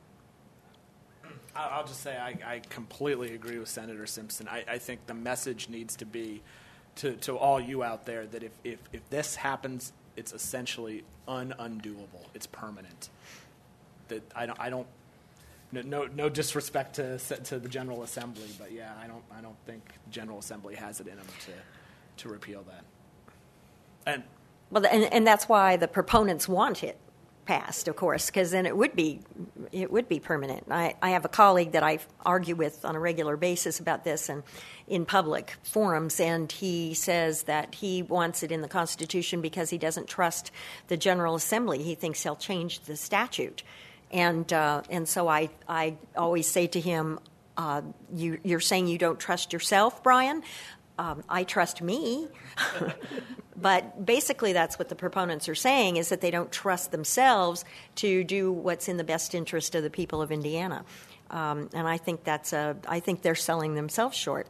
Speaker 3: I'll just say I, I completely agree with Senator Simpson. I, I think the message needs to be to, to all you out there that if, if, if this happens, it's essentially un-undoable. It's permanent. That I don't I don't no no, no disrespect to to the General Assembly, but yeah, I don't I don't think the General Assembly has it in them to to repeal that. And
Speaker 2: well, and, and that's why the proponents want it passed, of course, because then it would be it would be permanent. I, I have a colleague that I argue with on a regular basis about this and in public forums, and he says that he wants it in the Constitution because he doesn't trust the General Assembly. He thinks he'll change the statute. And uh, and so I, I always say to him, uh, you, you're saying you don't trust yourself, Brian? Um, I trust me. But basically that's what the proponents are saying, is that they don't trust themselves to do what's in the best interest of the people of Indiana. Um, and I think that's a, I think they're selling themselves short.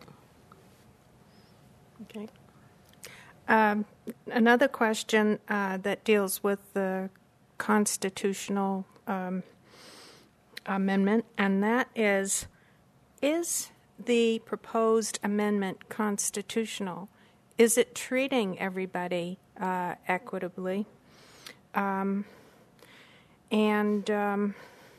Speaker 1: Okay. Um, another question uh, that deals with the constitutional Um, amendment, and that is, is the proposed amendment constitutional? Is it treating everybody uh, equitably? Um, and um,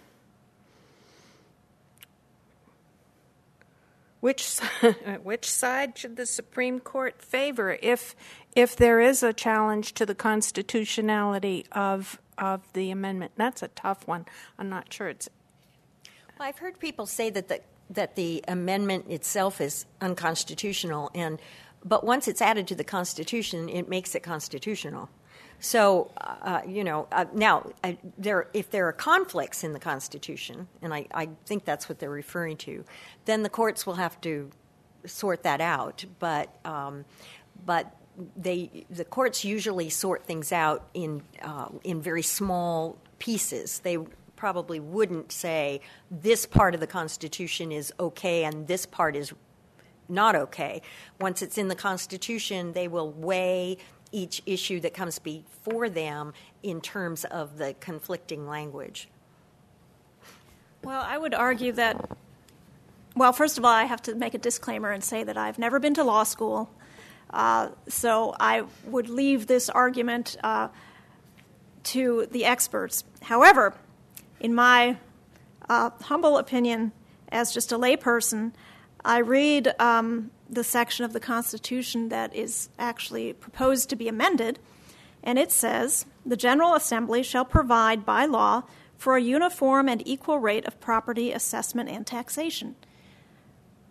Speaker 1: which which side should the Supreme Court favor if if there is a challenge to the constitutionality of of the amendment? That's a tough one. I'm not sure it's.
Speaker 2: Well, I've heard people say that the that the amendment itself is unconstitutional, and but once it's added to the Constitution, it makes it constitutional. So, uh, you know, uh, now uh, there if there are conflicts in the Constitution, and I, I think that's what they're referring to, then the courts will have to sort that out. But um, but. They the courts usually sort things out in uh, in very small pieces. They probably wouldn't say this part of the Constitution is okay and this part is not okay. Once it's in the Constitution, they will weigh each issue that comes before them in terms of the conflicting language.
Speaker 4: Well, I would argue that, well, first of all, I have to make a disclaimer and say that I've never been to law school. Uh, so I would leave this argument uh, to the experts. However, in my uh, humble opinion, as just a layperson, I read um, the section of the Constitution that is actually proposed to be amended, and it says, "The General Assembly shall provide by law for a uniform and equal rate of property assessment and taxation."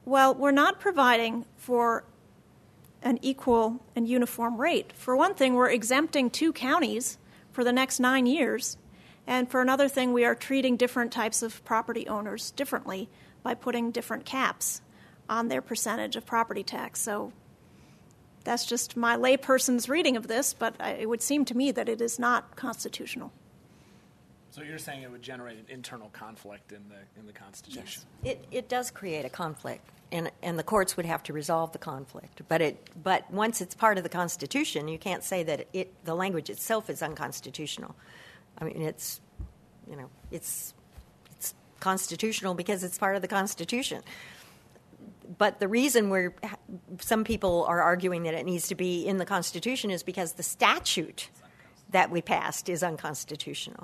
Speaker 4: Well, we're not providing for an equal and uniform rate. For one thing, we're exempting two counties for the next nine years. And for another thing, we are treating different types of property owners differently by putting different caps on their percentage of property tax. So that's just my layperson's reading of this, but it would seem to me that it is not constitutional.
Speaker 3: So you're saying it would generate an internal conflict in the in the Constitution?
Speaker 2: Yes. It it does create a conflict, and and the courts would have to resolve the conflict. But it but once it's part of the Constitution, you can't say that it the language itself is unconstitutional. I mean, it's you know it's it's constitutional because it's part of the Constitution. But the reason we're some people are arguing that it needs to be in the Constitution is because the statute that we passed is unconstitutional.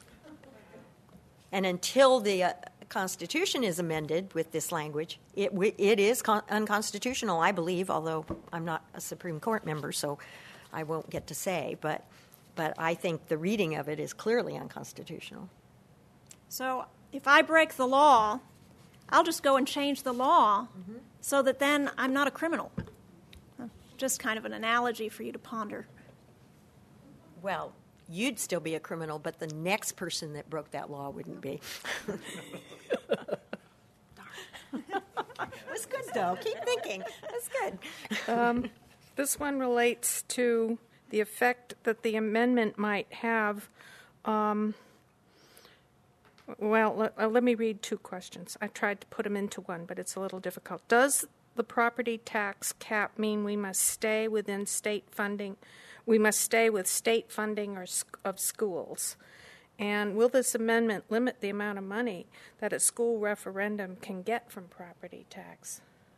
Speaker 2: And until the uh, Constitution is amended with this language, it it is con- unconstitutional, I believe, although I'm not a Supreme Court member, so I won't get to say. But, but I think the reading of it is clearly unconstitutional.
Speaker 4: So if I break the law, I'll just go and change the law mm-hmm. so that then I'm not a criminal. Just kind of an analogy for you to ponder.
Speaker 2: Well, you'd still be a criminal, but the next person that broke that law wouldn't be. It was good, though. Keep thinking. That's good.
Speaker 1: Um, this one relates to the effect that the amendment might have. Um, well, let, uh, let me read two questions. I tried to put them into one, but it's a little difficult. Does the property tax cap mean we must stay within state funding? We must stay with state funding or sc- of schools. And will this amendment limit the amount of money that a school referendum can get from property tax?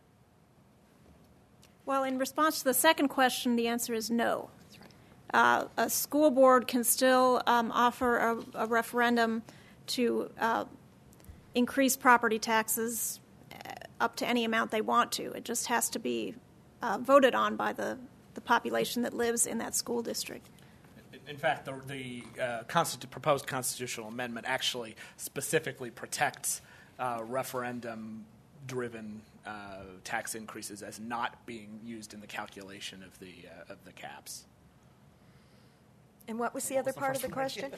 Speaker 4: Well, in response to the second question, the answer is no. That's right. Uh, a school board can still um, offer a, a referendum to uh, increase property taxes up to any amount they want to. It just has to be uh, voted on by the the population that lives in that school district.
Speaker 3: In fact, the, the uh, constitu- proposed constitutional amendment actually specifically protects uh, referendum-driven uh, tax increases as not being used in the calculation of the uh, of the caps.
Speaker 2: And what was the other part of the question?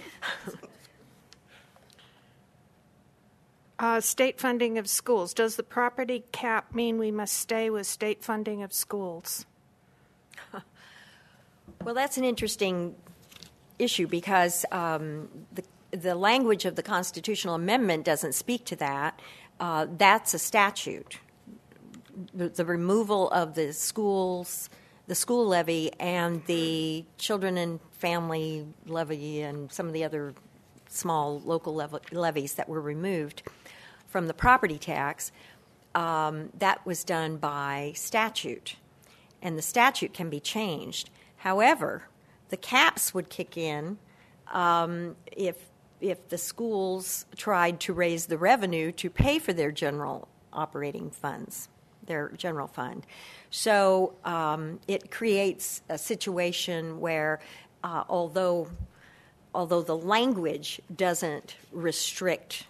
Speaker 1: uh, state funding of schools. Does the property cap mean we must stay with state funding of schools?
Speaker 2: Well, that's an interesting issue because um, the the language of the constitutional amendment doesn't speak to that. Uh, that's a statute. The, the removal of the schools, the school levy, and the children and family levy, and some of the other small local level, levies that were removed from the property tax. Um, that was done by statute, and the statute can be changed. However, the caps would kick in um, if if the schools tried to raise the revenue to pay for their general operating funds, their general fund. So um, it creates a situation where, uh, although although the language doesn't restrict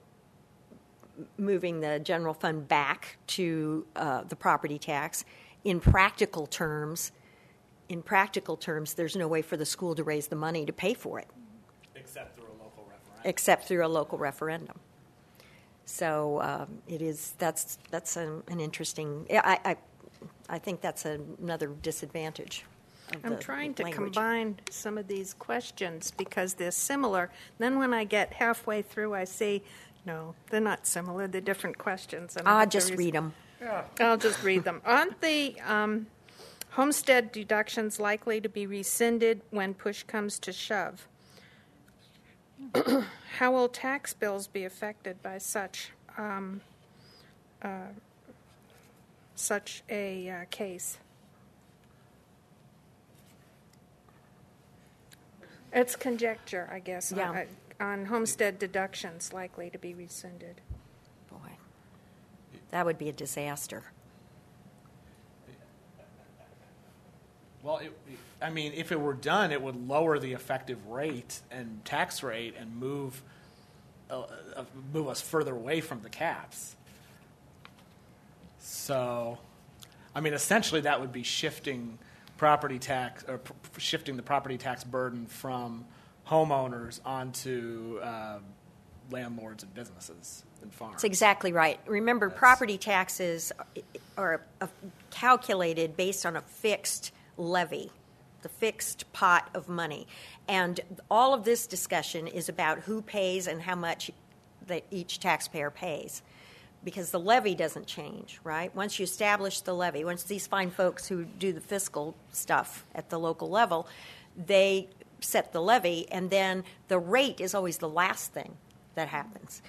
Speaker 2: moving the general fund back to uh, the property tax, in practical terms. In practical terms, there's no way for the school to raise the money to pay for it.
Speaker 3: Except through a local referendum.
Speaker 2: Except through a local referendum. So um, it is. That's that's an, an interesting. I, I I think that's another disadvantage. Of
Speaker 1: I'm
Speaker 2: the
Speaker 1: trying to
Speaker 2: language.
Speaker 1: combine some of these questions because they're similar. Then when I get halfway through, I see, no, they're not similar. They're different questions. And
Speaker 2: Ah, just read them.
Speaker 1: Yeah. I'll just read them. Aren't the um, homestead deductions likely to be rescinded when push comes to shove? How will tax bills be affected by such um, uh, such a uh, case? It's conjecture, I guess,
Speaker 2: Yeah.
Speaker 1: on, on homestead deductions likely to be rescinded.
Speaker 2: Boy, that would be a disaster.
Speaker 3: Well, it, I mean, if it were done, it would lower the effective rate and tax rate and move uh, uh, move us further away from the caps. So, I mean, essentially that would be shifting property tax or p- shifting the property tax burden from homeowners onto uh, landlords and businesses and farms.
Speaker 2: That's exactly right. Remember,
Speaker 3: That's,
Speaker 2: property taxes are uh, calculated based on a fixed levy, the fixed pot of money. And all of this discussion is about who pays and how much that each taxpayer pays, because the levy doesn't change, right? Once you establish the levy, once these fine folks who do the fiscal stuff at the local level, they set the levy, and then the rate is always the last thing that happens.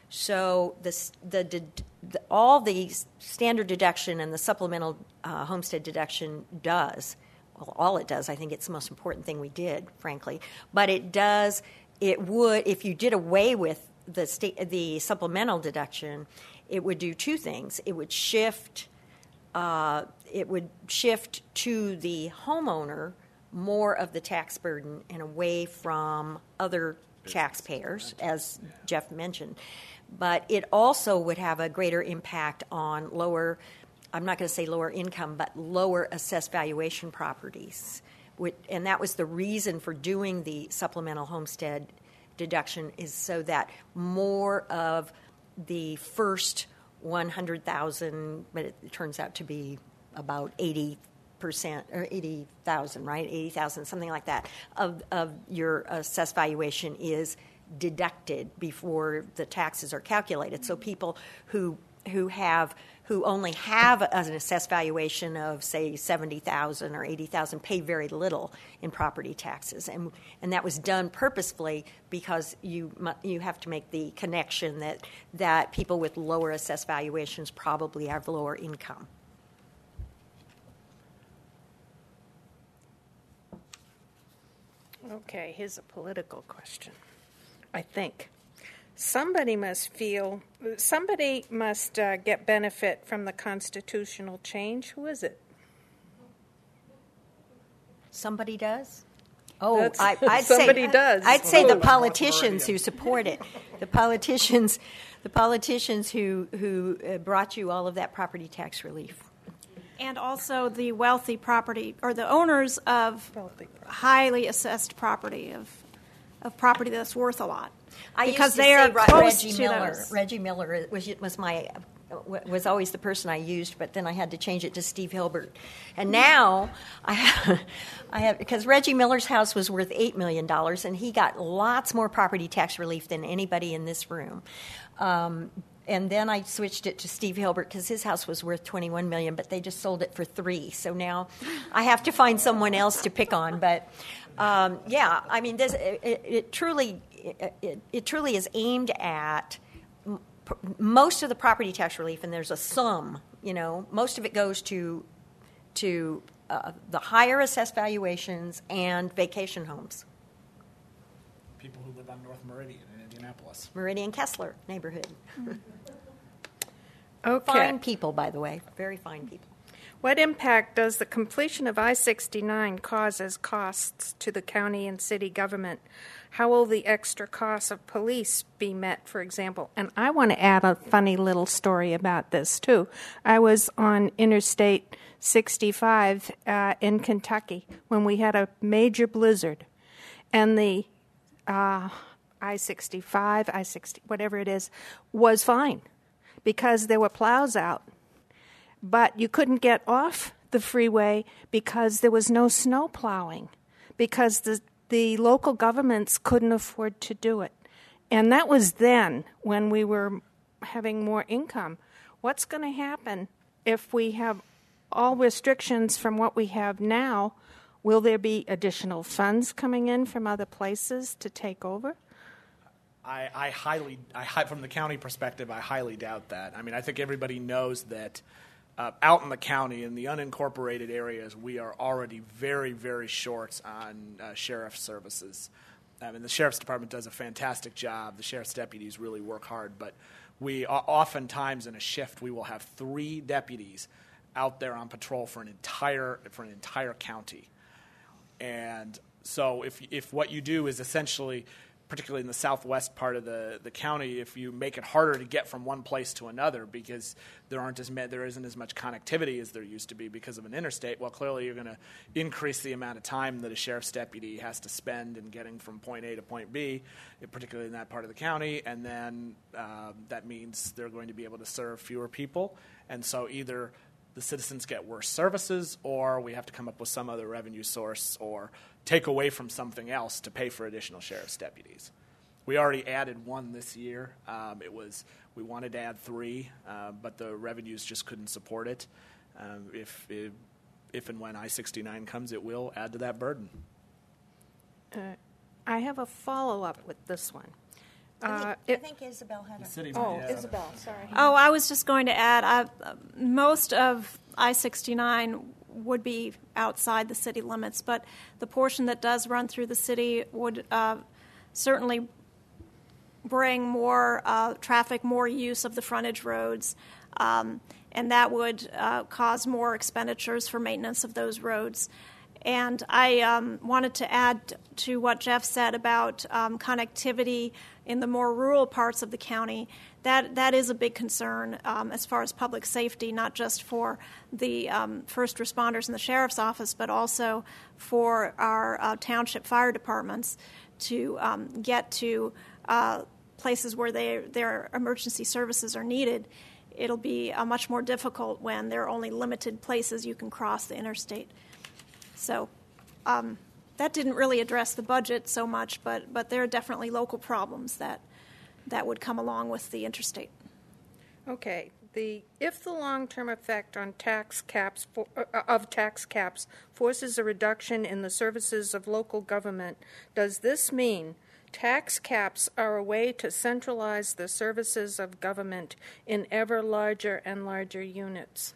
Speaker 2: So the, the, the all the standard deduction and the supplemental uh, homestead deduction does, well, all it does, I think it's the most important thing we did, frankly, but it does, it would, if you did away with the state, the supplemental deduction, it would do two things. It would shift, uh, it would shift to the homeowner more of the tax burden and away from other taxpayers, as Jeff mentioned. But it also would have a greater impact on lower, I'm not going to say lower income, but lower assessed valuation properties. And that was the reason for doing the supplemental homestead deduction, is so that more of the first one hundred thousand, but it turns out to be about eighty percent or eighty thousand, right? eighty thousand, something like that, of, of your assessed valuation is deducted before the taxes are calculated. So people who who have who only have an assessed valuation of, say, seventy thousand or eighty thousand pay very little in property taxes. And and that was done purposefully because you you have to make the connection that, that people with lower assessed valuations probably have lower income.
Speaker 1: Okay, here's a political question, I think. Somebody must feel, somebody must uh, get benefit from the constitutional change. Who is it?
Speaker 2: Somebody does? Oh,
Speaker 1: That's,
Speaker 2: I, I'd
Speaker 1: somebody
Speaker 2: say,
Speaker 1: does.
Speaker 2: I'd say
Speaker 1: Who?
Speaker 2: the politicians who support it, the politicians, the politicians who who uh, brought you all of that property tax relief.
Speaker 4: And also the wealthy property, or the owners of highly assessed property, of of property that's worth a lot.
Speaker 2: I
Speaker 4: because
Speaker 2: used to
Speaker 4: they
Speaker 2: say
Speaker 4: are
Speaker 2: Re-
Speaker 4: close
Speaker 2: Reggie
Speaker 4: to
Speaker 2: Miller.
Speaker 4: those.
Speaker 2: Reggie Miller was was my was always the person I used, but then I had to change it to Steve Hilbert. And now I have, I have because Reggie Miller's house was worth eight million dollars, and he got lots more property tax relief than anybody in this room. Um, And then I switched it to Steve Hilbert because his house was worth twenty-one million dollars, but they just sold it for three. So now I have to find someone else to pick on. But um, yeah, I mean, this, it, it truly it, it truly is aimed at m- most of the property tax relief, and there's a sum. You know, most of it goes to to uh, the higher assessed valuations and vacation homes.
Speaker 3: People who live on North Meridian in Indianapolis.
Speaker 2: Meridian Kessler neighborhood.
Speaker 1: Okay.
Speaker 2: Fine people, by the way, very fine people.
Speaker 1: What impact does the completion of I sixty-nine cause as costs to the county and city government? How will the extra costs of police be met, for example? And I want to add a funny little story about this, too. I was on Interstate sixty-five uh, in Kentucky when we had a major blizzard, and the uh, I sixty-five, I sixty, whatever it is, was fine because there were plows out. But you couldn't get off the freeway because there was no snow plowing, because the, the local governments couldn't afford to do it. And that was then when we were having more income. What's going to happen if we have all restrictions from what we have now? Will there be additional funds coming in from other places to take over?
Speaker 3: I, I highly, I, from the county perspective, I highly doubt that. I mean, I think everybody knows that uh, out in the county, in the unincorporated areas, we are already very, very short on uh, sheriff services. I mean, the sheriff's department does a fantastic job. The sheriff's deputies really work hard, but we oftentimes in a shift we will have three deputies out there on patrol for an entire for an entire county. And so, if if what you do is essentially particularly in the southwest part of the, the county, if you make it harder to get from one place to another because there aren't as ma- there isn't as much connectivity as there used to be because of an interstate, well, clearly you're going to increase the amount of time that a sheriff's deputy has to spend in getting from point A to point B, particularly in that part of the county, and then uh, that means they're going to be able to serve fewer people, and so either the citizens get worse services, or we have to come up with some other revenue source or take away from something else to pay for additional sheriff's deputies. We already added one this year. Um, it was we wanted to add three, uh, but the revenues just couldn't support it. Um, if, if if and when I sixty-nine comes, it will add to that burden.
Speaker 1: Uh, I have a follow-up with this one.
Speaker 2: I
Speaker 1: Uh,
Speaker 2: think,
Speaker 1: it,
Speaker 2: I think Isabel had a...
Speaker 3: City
Speaker 1: oh,
Speaker 3: might add-
Speaker 1: Isabel, sorry.
Speaker 4: Oh, I was just going to add, I, uh, most of I sixty-nine would be outside the city limits, but the portion that does run through the city would uh, certainly bring more uh, traffic, more use of the frontage roads, um, and that would uh, cause more expenditures for maintenance of those roads. And I um, wanted to add to what Jeff said about um, connectivity in the more rural parts of the county. That that is a big concern um, as far as public safety, not just for the um, first responders in the sheriff's office, but also for our uh, township fire departments to um, get to uh, places where they, their emergency services are needed. It'll be uh, much more difficult when there are only limited places you can cross the interstate. So um, that didn't really address the budget so much, but, but there are definitely local problems that that would come along with the interstate.
Speaker 1: Okay. The if the long-term effect on tax caps for, uh, of tax caps forces a reduction in the services of local government, does this mean tax caps are a way to centralize the services of government in ever larger and larger units?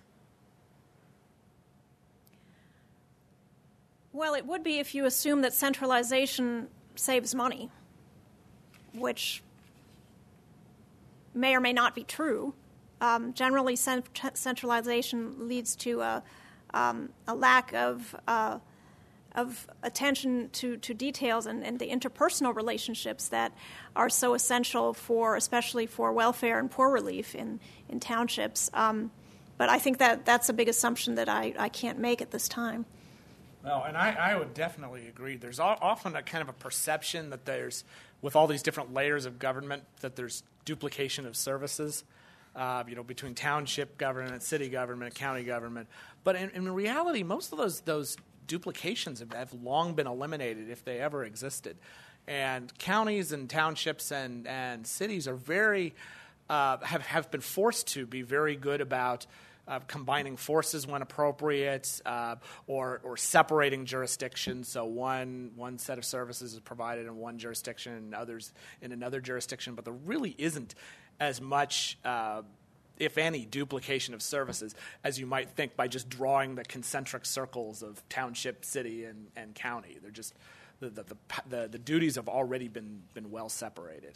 Speaker 4: Well, it would be if you assume that centralization saves money, which may or may not be true. Um, generally, cent- centralization leads to a, um, a lack of uh, of attention to, to details and, and the interpersonal relationships that are so essential for, especially for welfare and poor relief in, in townships. Um, but I think that that's a big assumption that I, I can't make at this time.
Speaker 3: No, and I, I would definitely agree. There's often a kind of a perception that there's, with all these different layers of government, that there's duplication of services, uh, you know, between township government, city government, county government. But in, in reality, most of those those duplications have, have long been eliminated if they ever existed. And counties and townships and, and cities are very uh, have have been forced to be very good about Uh, combining forces when appropriate, uh, or or separating jurisdictions. So one one set of services is provided in one jurisdiction and others in another jurisdiction. But there really isn't as much, uh, if any, duplication of services as you might think by just drawing the concentric circles of township, city, and, and county. They're just the the, the the the duties have already been been well separated.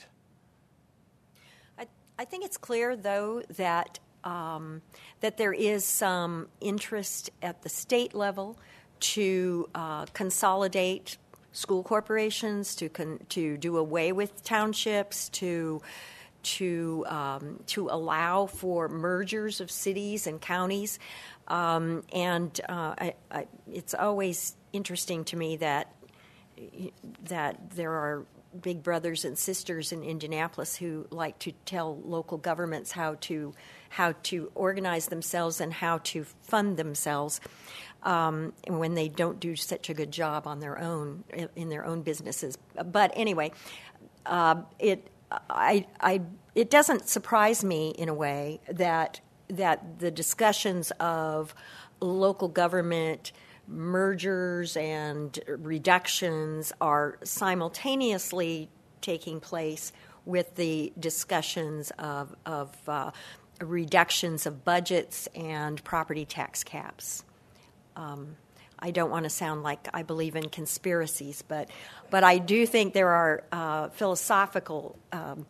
Speaker 2: I I think it's clear, though, that. Um, that there is some interest at the state level to uh, consolidate school corporations, to con- to do away with townships, to to um, to allow for mergers of cities and counties, um, and uh, I, I, it's always interesting to me that that there are big brothers and sisters in Indianapolis who like to tell local governments how to how to organize themselves and how to fund themselves, um, when they don't do such a good job on their own in their own businesses. But anyway, uh, it I, I it doesn't surprise me in a way that that the discussions of local government mergers and reductions are simultaneously taking place with the discussions of, of uh, reductions of budgets and property tax caps. Um, I don't want to sound like I believe in conspiracies, but but I do think there are uh, philosophical um,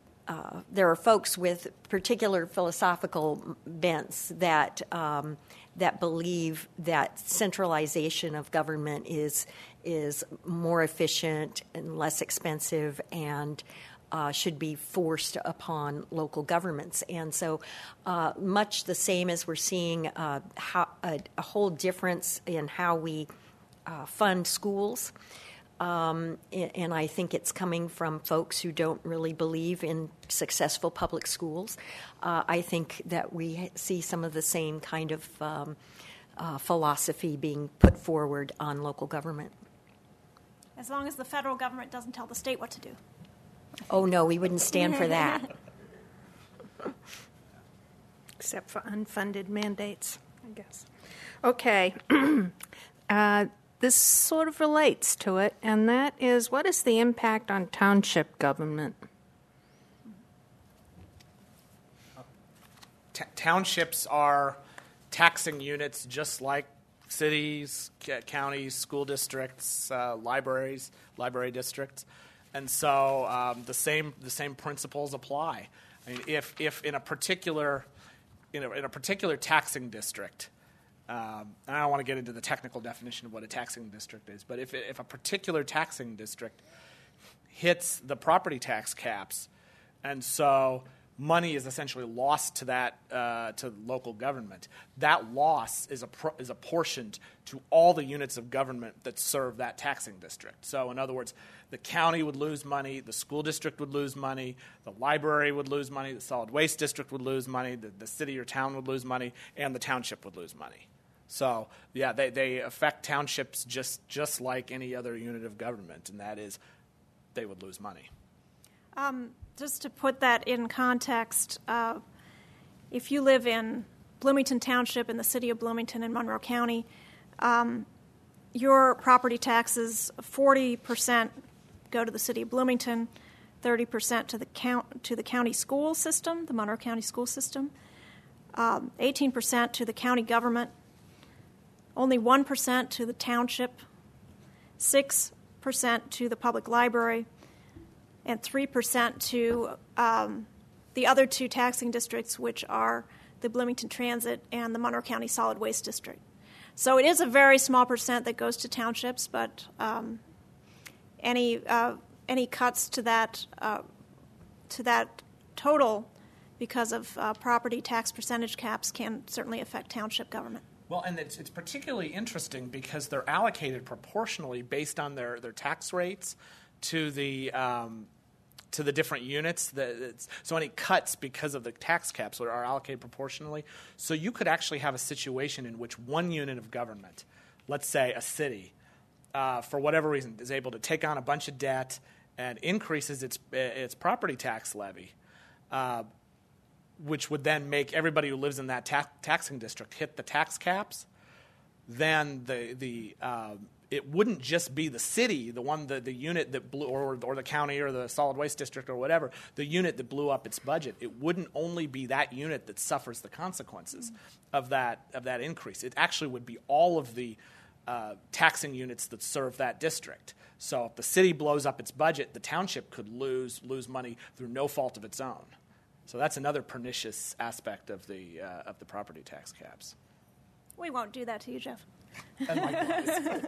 Speaker 2: Uh, there are folks with particular philosophical bents that um, that believe that centralization of government is is more efficient and less expensive and uh, should be forced upon local governments. And so uh, much the same as we're seeing uh, how, a, a whole difference in how we uh, fund schools. Um, and I think it's coming from folks who don't really believe in successful public schools. Uh, I think that we see some of the same kind of um, uh, philosophy being put forward on local government.
Speaker 4: As long as the federal government doesn't tell the state what to do.
Speaker 2: Oh, no, we wouldn't stand for that.
Speaker 1: Except for unfunded mandates, I guess. Okay. uh, This sort of relates to it, and that is, what is the impact on township government?
Speaker 3: T- townships are taxing units just like cities, c- counties, school districts, uh, libraries, library districts, and so um, the same the same principles apply. I mean, if if in a particular in a, in a particular taxing district. Um, and I don't want to get into the technical definition of what a taxing district is, but if, if a particular taxing district hits the property tax caps, and so money is essentially lost to that uh, to local government, that loss is, appro- is apportioned to all the units of government that serve that taxing district. So in other words, the county would lose money, the school district would lose money, the library would lose money, the solid waste district would lose money, the, the city or town would lose money, and the township would lose money. So, yeah, they, they affect townships just, just like any other unit of government, and that is they would lose money.
Speaker 4: Um, just to put that in context, uh, if you live in Bloomington Township in the city of Bloomington in Monroe County, um, your property taxes, forty percent go to the city of Bloomington, thirty percent to the count, to the county school system, the Monroe County school system, um, eighteen percent to the county government, only one percent to the township, six percent to the public library, and three percent to um, the other two taxing districts, which are the Bloomington Transit and the Monroe County Solid Waste District. So it is a very small percent that goes to townships, but um, any uh, any cuts to that uh, to that total because of uh, property tax percentage caps can certainly affect township government.
Speaker 3: Well, and it's, it's particularly interesting because they're allocated proportionally based on their, their tax rates to the um, to the different units. That so any cuts because of the tax caps are allocated proportionally. So you could actually have a situation in which one unit of government, let's say a city, uh, for whatever reason, is able to take on a bunch of debt and increases its its property tax levy. Uh, which would then make everybody who lives in that ta- taxing district hit the tax caps, then the the uh, it wouldn't just be the city, the one the, the unit that blew, or or the county or the solid waste district or whatever, the unit that blew up its budget. It wouldn't only be that unit that suffers the consequences mm-hmm. of that of that increase. It actually would be all of the uh, taxing units that serve that district. So if the city blows up its budget, the township could lose lose money through no fault of its own. So that's another pernicious aspect of the uh, of the property tax caps.
Speaker 4: We won't do that to you, Jeff.
Speaker 3: And likewise.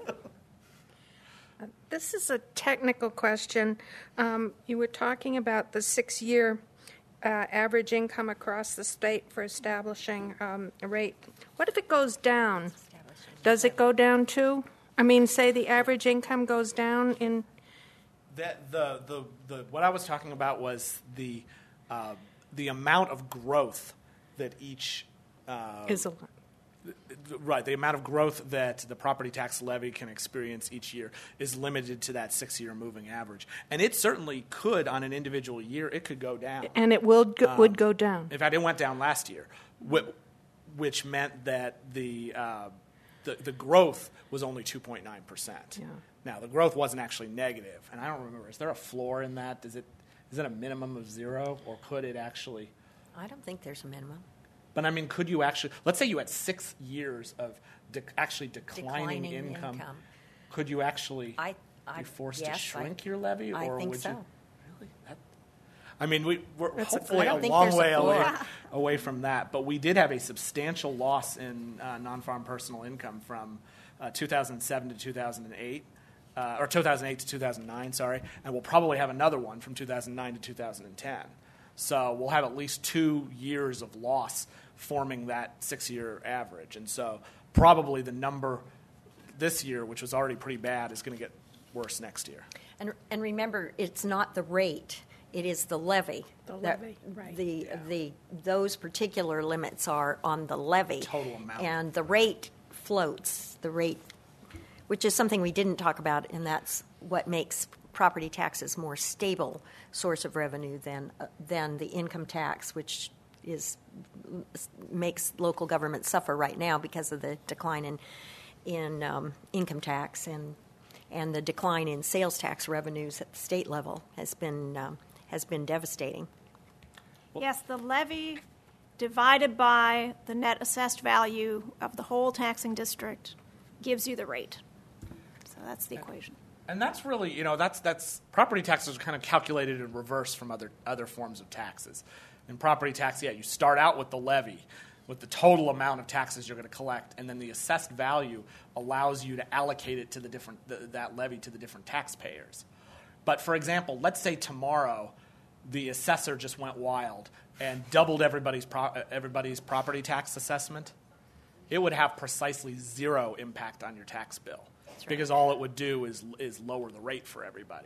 Speaker 1: uh, this is a technical question. Um, you were talking about the six-year uh, average income across the state for establishing um, a rate. What if it goes down? Does it go down too? I mean, say the average income goes down in.
Speaker 3: That the the the what I was talking about was the. Uh, the amount of growth that each uh,
Speaker 1: is a lot.
Speaker 3: Right, the amount of growth that the property tax levy can experience each year is limited to that six-year moving average, and it certainly could, on an individual year, it could go down,
Speaker 1: and it will go,
Speaker 3: um,
Speaker 1: would go down.
Speaker 3: In fact, it went down last year, which meant that the uh, the, the growth was only two point nine percent. Now, the growth wasn't actually negative, and I don't remember. Is there a floor in that? Is it? Is it a minimum of zero, or could it actually?
Speaker 2: I don't think there's a minimum.
Speaker 3: But, I mean, could you actually – let's say you had six years of de- actually declining,
Speaker 2: declining
Speaker 3: income.
Speaker 2: income.
Speaker 3: Could you actually
Speaker 2: I, I,
Speaker 3: be forced
Speaker 2: yes,
Speaker 3: to shrink
Speaker 2: I,
Speaker 3: your levy?
Speaker 2: I
Speaker 3: or
Speaker 2: think
Speaker 3: would
Speaker 2: so.
Speaker 3: You, really? That, I mean, we, we're
Speaker 1: That's a-
Speaker 3: hopefully
Speaker 2: I
Speaker 3: a
Speaker 2: don't think
Speaker 3: long
Speaker 2: there's a
Speaker 3: way away,
Speaker 2: floor.
Speaker 3: away from that. But we did have a substantial loss in uh, non-farm personal income from uh, two thousand seven to two thousand eight, uh, or two thousand eight to two thousand nine, sorry. And we'll probably have another one from two thousand nine to two thousand ten. So we'll have at least two years of loss forming that six-year average. And so probably the number this year, which was already pretty bad, is going to get worse next year.
Speaker 2: And, and remember, it's not the rate, it is the levy.
Speaker 1: The
Speaker 2: That-
Speaker 1: levy, right.
Speaker 2: The, the, those particular limits are on the levy.
Speaker 3: Total amount.
Speaker 2: And the rate floats, the rate, which is something we didn't talk about, and that's what makes property taxes more stable source of revenue than, uh, than the income tax, which is, makes local government suffer right now because of the decline in, in um, income tax and and the decline in sales tax revenues at the state level has been um, has been devastating.
Speaker 4: Yes, the levy divided by the net assessed value of the whole taxing district gives you the rate. So that's the equation.
Speaker 3: And that's really, you know, that's that's property taxes are kind of calculated in reverse from other other forms of taxes. In property tax, yeah, you start out with the levy, with the total amount of taxes you're going to collect, and then the assessed value allows you to allocate it to the different the, that levy to the different taxpayers. But for example, let's say tomorrow the assessor just went wild and doubled everybody's pro, everybody's property tax assessment. It would have precisely zero impact on your tax bill because all it would do is is lower the rate for everybody.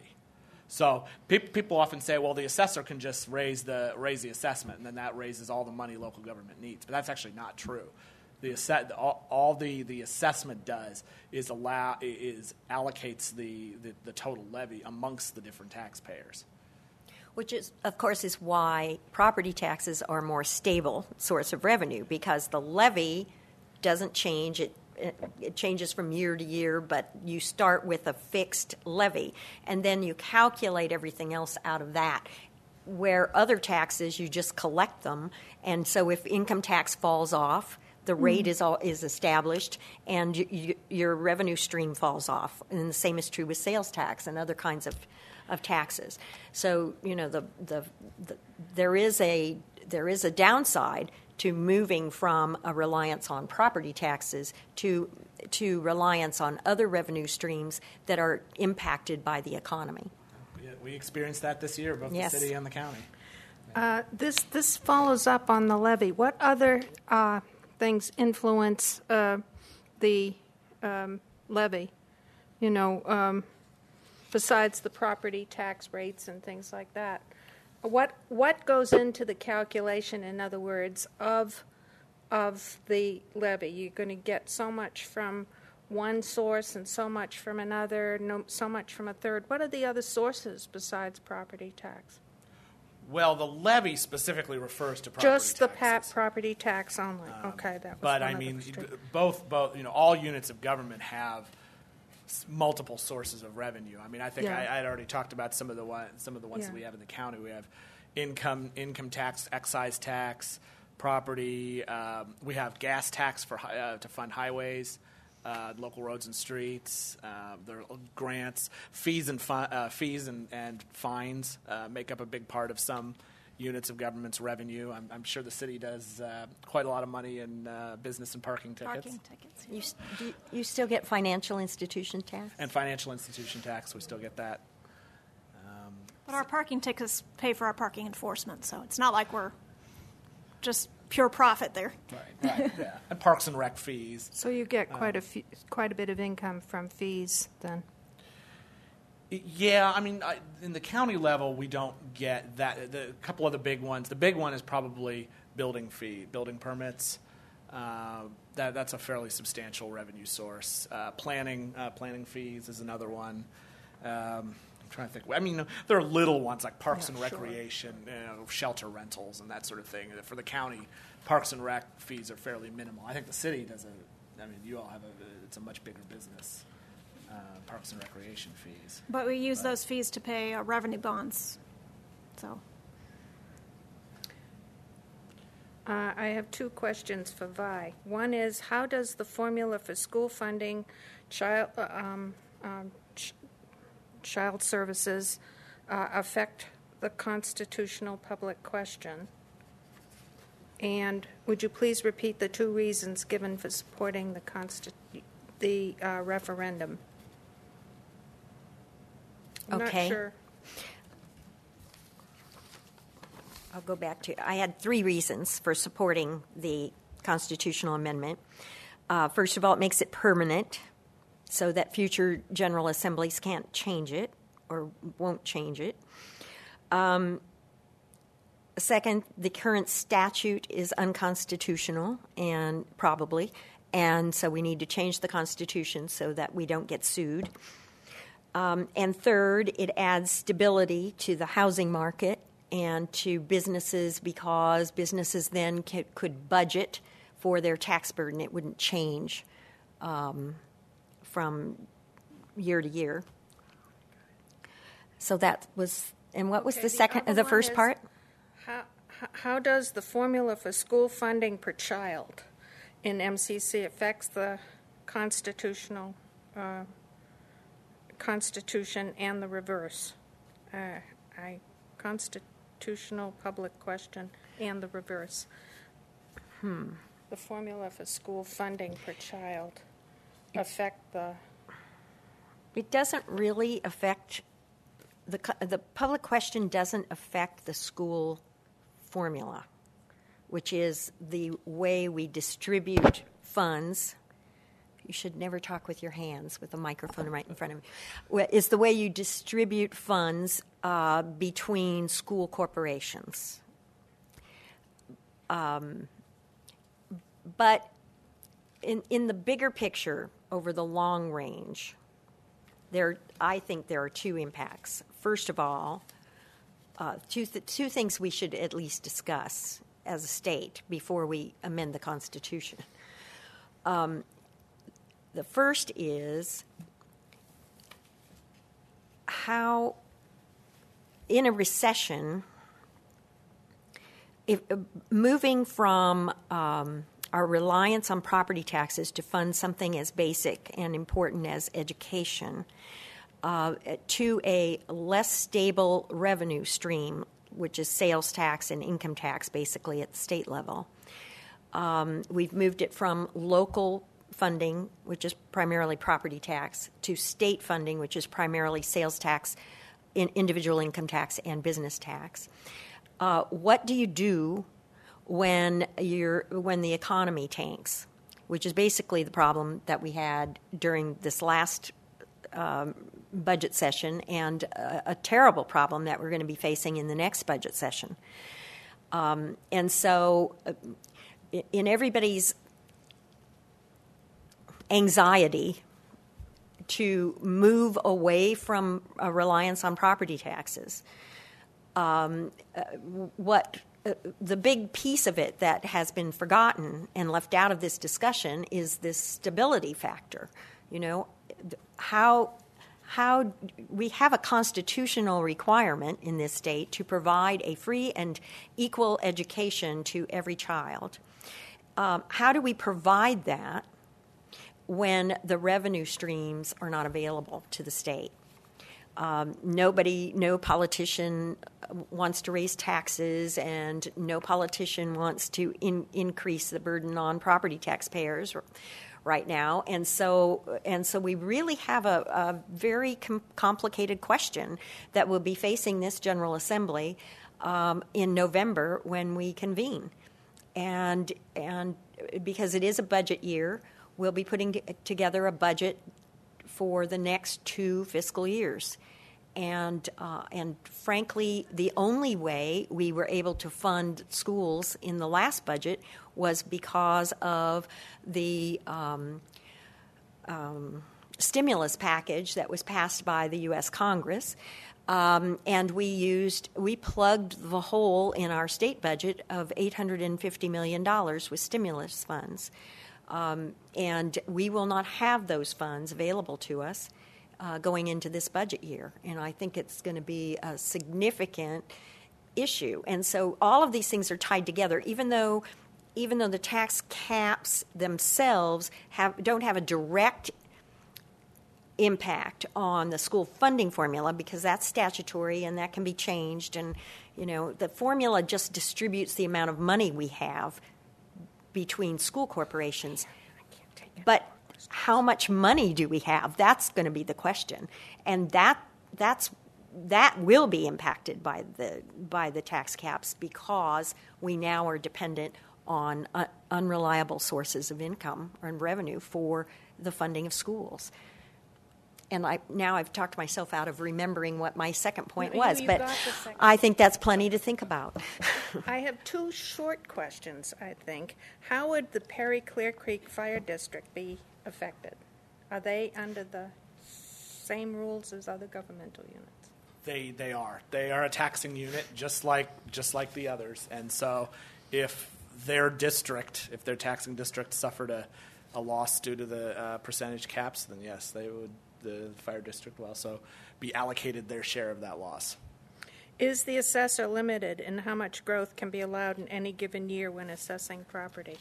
Speaker 3: So pe- people often say, well, the assessor can just raise the raise the assessment, and then that raises all the money local government needs. But that's actually not true. The asset, all, all the, the assessment does is allow is allocates the, the, the total levy amongst the different taxpayers.
Speaker 2: Which is, of course, is why property taxes are a more stable source of revenue, because the levy doesn't change. It it changes from year to year, but you start with a fixed levy, and then you calculate everything else out of that. Where other taxes, you just collect them, and so if income tax falls off, the rate mm. is all, is established, and you, you, your revenue stream falls off. And the same is true with sales tax and other kinds of, of taxes. So you know the, the the there is a there is a downside to moving from a reliance on property taxes to to reliance on other revenue streams that are impacted by the economy.
Speaker 3: Yeah, we experienced that this year, both
Speaker 2: Yes.
Speaker 3: the city and the county.
Speaker 1: Uh, this this follows up on the levy. What other uh, things influence uh, the um, levy? You know, um, besides the property tax rates and things like that. What what goes into the calculation, in other words, of of the levy? You're going to get so much from one source and so much from another, no, so much from a third. What are the other sources besides property tax?
Speaker 3: Well, the levy specifically refers to property
Speaker 1: Just the
Speaker 3: taxes.
Speaker 1: pa- property tax only. Okay, that was
Speaker 3: But
Speaker 1: one
Speaker 3: I
Speaker 1: of
Speaker 3: mean,
Speaker 1: the
Speaker 3: b-
Speaker 1: stri-
Speaker 3: both both you know, all units of government have s- multiple sources of revenue. I mean, I think
Speaker 1: Yeah.
Speaker 3: I, I'd already talked about some of the one, some of the ones
Speaker 1: Yeah.
Speaker 3: that we have in the county. We have income income tax, excise tax, property. Um, we have gas tax for hi- uh, to fund highways, uh, local roads and streets. Uh, there are grants, fees and fi- uh, fees and, and fines uh, make up a big part of some units of government's revenue. I'm, I'm sure the city does uh, quite a lot of money in uh, business and parking tickets.
Speaker 4: Parking tickets.
Speaker 2: You, s- do you, you still get financial institution tax?
Speaker 3: And financial institution tax, we still get that. Um,
Speaker 4: But our parking tickets pay for our parking enforcement, so it's not like we're just pure profit there.
Speaker 3: right, right, yeah. And parks and rec fees.
Speaker 1: So you get quite a few, quite a bit of income from fees then.
Speaker 3: Yeah, I mean, I, in the county level, we don't get that. The a couple of the big ones. The big one is probably building fee, building permits. Uh, that that's a fairly substantial revenue source. Uh, planning, uh, planning fees is another one. Um, I'm trying to think. I mean, there are little ones like parks
Speaker 1: Yeah,
Speaker 3: and
Speaker 1: sure.
Speaker 3: recreation, you know, shelter rentals, and that sort of thing. For the county, parks and rec fees are fairly minimal. I think the city does a. I mean, you all have a. It's a much bigger business. Uh, parks and recreation fees.
Speaker 4: But we use those fees to pay our revenue bonds. So
Speaker 1: Uh, I have two questions for Vi. One is, how does the formula for school funding, child uh, um, um, ch- child services, uh, affect the constitutional public question? And would you please repeat the two reasons given for supporting the consti- the uh, referendum? I'm
Speaker 2: Okay.
Speaker 1: not sure.
Speaker 2: I'll go back to, I had three reasons for supporting the constitutional amendment. Uh, first of all, it makes it permanent so that future General Assemblies can't change it or won't change it. Um, second, the current statute is unconstitutional, and probably, and so we need to change the Constitution so that we don't get sued. Um, and third, it adds stability to the housing market and to businesses, because businesses then c- could budget for their tax burden. It wouldn't change um, from year to year. So that was, and what was
Speaker 1: Okay,
Speaker 2: the
Speaker 1: the
Speaker 2: second,
Speaker 1: other
Speaker 2: the
Speaker 1: one
Speaker 2: first
Speaker 1: is-
Speaker 2: part?
Speaker 1: How, how- how does the formula for school funding per child in M C C affects the constitutional uh, Constitution and the reverse? Uh, I constitutional public question and the reverse.
Speaker 2: Hmm.
Speaker 1: The formula for school funding per child affect the.
Speaker 2: It doesn't really affect, the co- the public question doesn't affect the school formula, which is the way we distribute funds. You should never talk with your hands with a microphone right in front of you. Is the way you distribute funds uh, between school corporations. Um, but in in the bigger picture, over the long range, there I think there are two impacts. First of all, uh, two th- two things we should at least discuss as a state before we amend the Constitution. Um, the first is how, in a recession, if uh, moving from um, our reliance on property taxes to fund something as basic and important as education uh, to a less stable revenue stream, which is sales tax and income tax, basically at the state level. Um, we've moved it from local funding, which is primarily property tax, to state funding, which is primarily sales tax, in individual income tax, and business tax. Uh, what do you do when you're when the economy tanks, which is basically the problem that we had during this last um, budget session, and a, a terrible problem that we're going to be facing in the next budget session. Um, and so, uh, in everybody's anxiety to move away from a reliance on property taxes, um, uh, what uh, the big piece of it that has been forgotten and left out of this discussion is this stability factor. You know, how how we have a constitutional requirement in this state to provide a free and equal education to every child. Um, how do we provide that when the revenue streams are not available to the state? Um, nobody, no politician wants to raise taxes, and no politician wants to in, increase the burden on property taxpayers right now. And so, and so we really have a, a very com- complicated question that will be facing this General Assembly um, in November when we convene. And and because it is a budget year, we'll be putting t- together a budget for the next two fiscal years. And uh, and frankly, the only way we were able to fund schools in the last budget was because of the um, um, stimulus package that was passed by the U S Congress. Um, and we used, we plugged the hole in our state budget of eight hundred fifty million dollars with stimulus funds. Um, and we will not have those funds available to us uh, going into this budget year. And I think it's going to be a significant issue. And so all of these things are tied together, even though even though the tax caps themselves have don't have a direct impact on the school funding formula, because that's statutory and that can be changed. And, you know, the formula just distributes the amount of money we have between school corporations. But how much money do we have? That's going to be the question. And that that's that will be impacted by the by the tax caps, because we now are dependent on uh, unreliable sources of income and revenue for the funding of schools. And I, now I've talked myself out of remembering what my second point
Speaker 1: No,
Speaker 2: was,
Speaker 1: you
Speaker 2: but
Speaker 1: got the second.
Speaker 2: I think that's plenty to think about.
Speaker 1: I have two short questions, I think. How would the Perry Clear Creek Fire District be affected? Are they under the same rules as other governmental units?
Speaker 3: They they are. They are a taxing unit, just like just like the others. And so, if their district, if their taxing district suffered a, a loss due to the uh, percentage caps, then yes, they would. The fire district will also be allocated their share of that loss.
Speaker 1: Is the assessor limited in how much growth can be allowed in any given year when assessing property?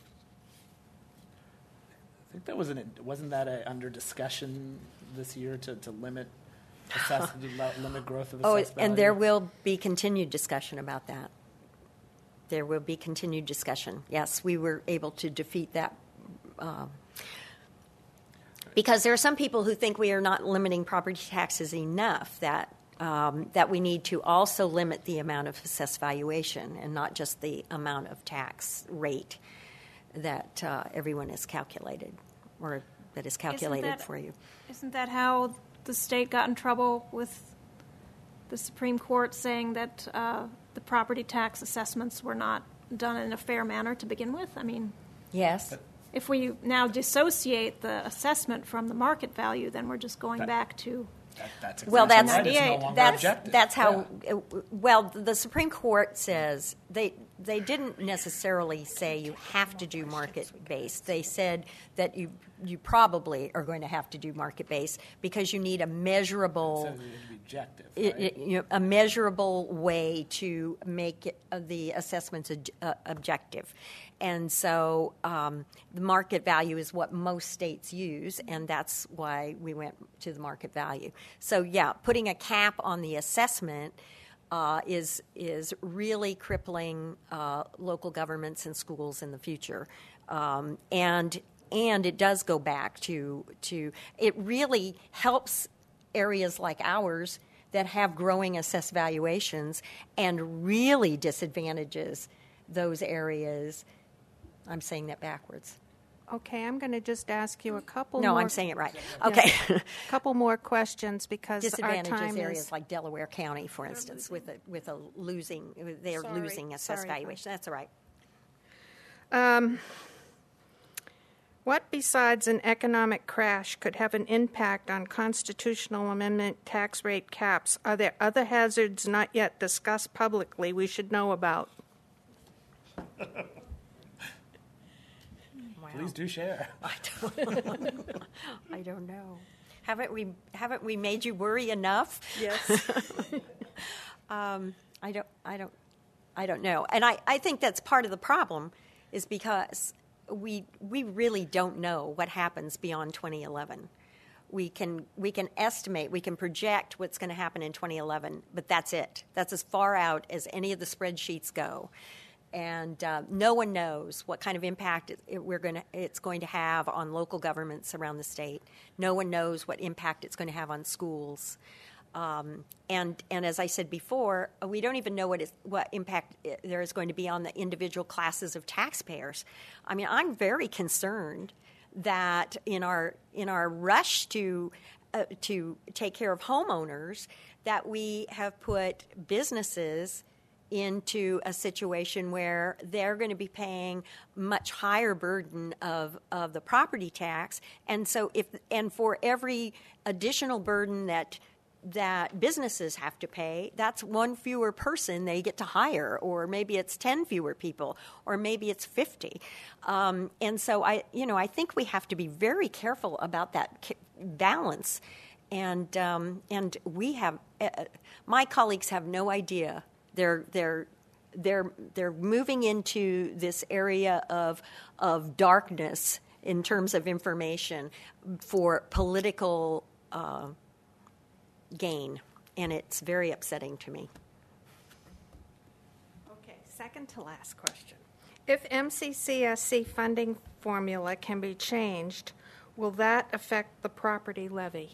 Speaker 3: I think that wasn't it. Wasn't that a, under discussion this year to, to limit assess, to limit growth of
Speaker 2: Oh,
Speaker 3: assessed value?
Speaker 2: and there will be continued discussion about that. There will be continued discussion. Yes, we were able to defeat that. Um, Because there are some people who think we are not limiting property taxes enough, that um, that we need to also limit the amount of assessed valuation and not just the amount of tax rate that uh, everyone has calculated or that is calculated
Speaker 4: Isn't that-
Speaker 2: for you.
Speaker 4: Isn't that how the state got in trouble with the Supreme Court saying that uh, the property tax assessments were not done in a fair manner to begin with? I mean,
Speaker 2: Yes.
Speaker 4: if we now dissociate the assessment from the market value, then we're just going
Speaker 3: That-
Speaker 4: back to
Speaker 3: That, that's exactly
Speaker 2: Well, that's
Speaker 3: right. It's no longer
Speaker 2: that's
Speaker 3: objective.
Speaker 2: that's how.
Speaker 3: Yeah.
Speaker 2: uh, Well, the Supreme Court says they they didn't necessarily say you have to do market based. They said that you you probably are going to have to do market based because you need a measurable.
Speaker 3: It says it would be objective,
Speaker 2: It,
Speaker 3: right?
Speaker 2: it, you know, a measurable way to make it, uh, the assessments ob- uh, objective. And so um, the market value is what most states use, and that's why we went to the market value. So, yeah, putting a cap on the assessment uh, is is really crippling uh, local governments and schools in the future. Um, and and it does go back to to it really helps areas like ours that have growing assessed valuations and really disadvantages those areas. I'm saying that backwards.
Speaker 1: Okay, I'm going to just ask you a couple
Speaker 2: No,
Speaker 1: more.
Speaker 2: I'm saying it right. Okay.
Speaker 1: A couple more questions because our
Speaker 2: Disadvantages
Speaker 1: time
Speaker 2: areas
Speaker 1: is.
Speaker 2: like Delaware County, for instance, with a with a losing, they're
Speaker 1: Sorry,
Speaker 2: losing assessed
Speaker 1: sorry,
Speaker 2: valuation. That's all right.
Speaker 1: Um, what besides an economic crash could have an impact on constitutional amendment tax rate caps? Are there other hazards not yet discussed publicly we should know about?
Speaker 3: Please do share.
Speaker 2: I don't, I don't know. Haven't we haven't we made you worry enough?
Speaker 1: Yes.
Speaker 2: um, I don't I don't I don't know. And I, I think that's part of the problem is because we we really don't know what happens beyond twenty eleven. We can we can estimate, we can project what's going to happen in twenty eleven, but that's it. That's as far out as any of the spreadsheets go. And uh, no one knows what kind of impact it, it, we're going to, it's going to have on local governments around the state. No one knows what impact it's going to have on schools. Um, and and as I said before, we don't even know what is, what impact there is going to be on the individual classes of taxpayers. I mean, I'm very concerned that in our in our rush to uh, to take care of homeowners, that we have put businesses into a situation where they're going to be paying much higher burden of, of the property tax. And so if and for every additional burden that that businesses have to pay, that's one fewer person they get to hire, or maybe it's ten fewer people, or maybe it's fifty. Um, and so I, you know, I think we have to be very careful about that balance. And um, and we have, uh, my colleagues have no idea. They're they're they're they're moving into this area of of darkness in terms of information for political uh, gain, and it's very upsetting to me.
Speaker 1: Okay, second to last question. If M C C S C funding formula can be changed, will that affect the property levy?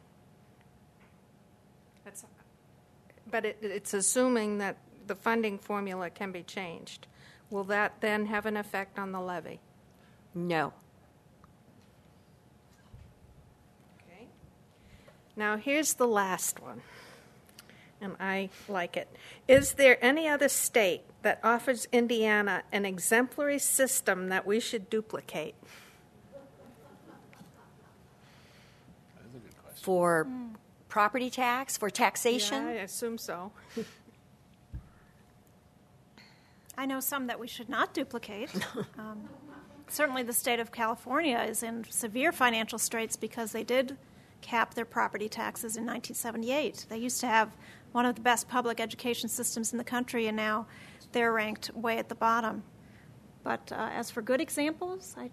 Speaker 1: That's, but it, it's assuming that the funding formula can be changed. Will that then have an effect on the levy?
Speaker 2: No.
Speaker 1: Okay. Now here's the last one, and I like it. Is there any other state that offers Indiana an exemplary system that we should duplicate?
Speaker 2: For mm. property tax, for taxation?
Speaker 1: Yeah, I assume so.
Speaker 4: I know some that we should not duplicate. um, certainly the state of California is in severe financial straits because they did cap their property taxes in nineteen seventy-eight. They used to have one of the best public education systems in the country, and now they're ranked way at the bottom. But uh, as for good examples, I...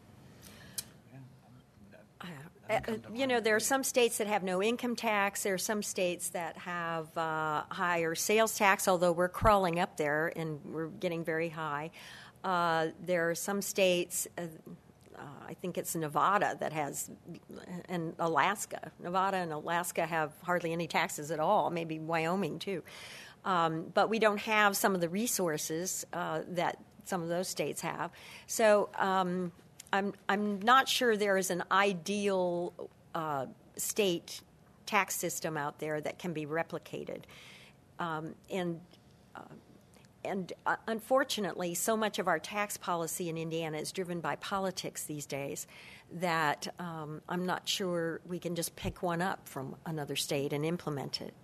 Speaker 2: Uh, you know, there are some states that have no income tax. There are some states that have uh, higher sales tax, although we're crawling up there and we're getting very high. Uh, there are some states, uh, uh, I think it's Nevada that has, and Alaska. Nevada and Alaska have hardly any taxes at all, maybe Wyoming too. Um, but we don't have some of the resources uh, that some of those states have. So... Um, I'm I'm not sure there is an ideal uh, state tax system out there that can be replicated, um, and uh, and uh, unfortunately, so much of our tax policy in Indiana is driven by politics these days that um, I'm not sure we can just pick one up from another state and implement it.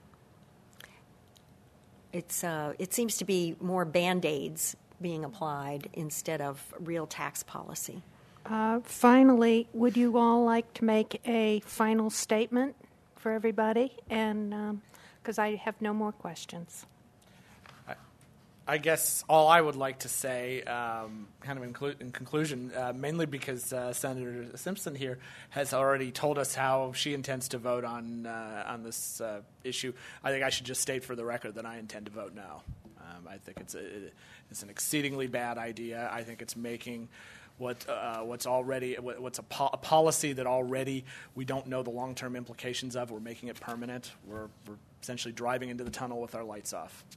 Speaker 2: It's uh, it seems to be more Band-Aids being applied instead of real tax policy.
Speaker 1: Uh, finally, would you all like to make a final statement for everybody? And because um, I have no more questions.
Speaker 3: I, I guess all I would like to say, um, kind of in, clu- in conclusion, uh, mainly because uh, Senator Simpson here has already told us how she intends to vote on uh, on this uh, issue. I think I should just state for the record that I intend to vote no. Um, I think it's a, it's an exceedingly bad idea. I think it's making what uh, what's already what's a, po- a policy that already we don't know the long-term implications of. We're making it permanent. We're, we're essentially driving into the tunnel with our lights off.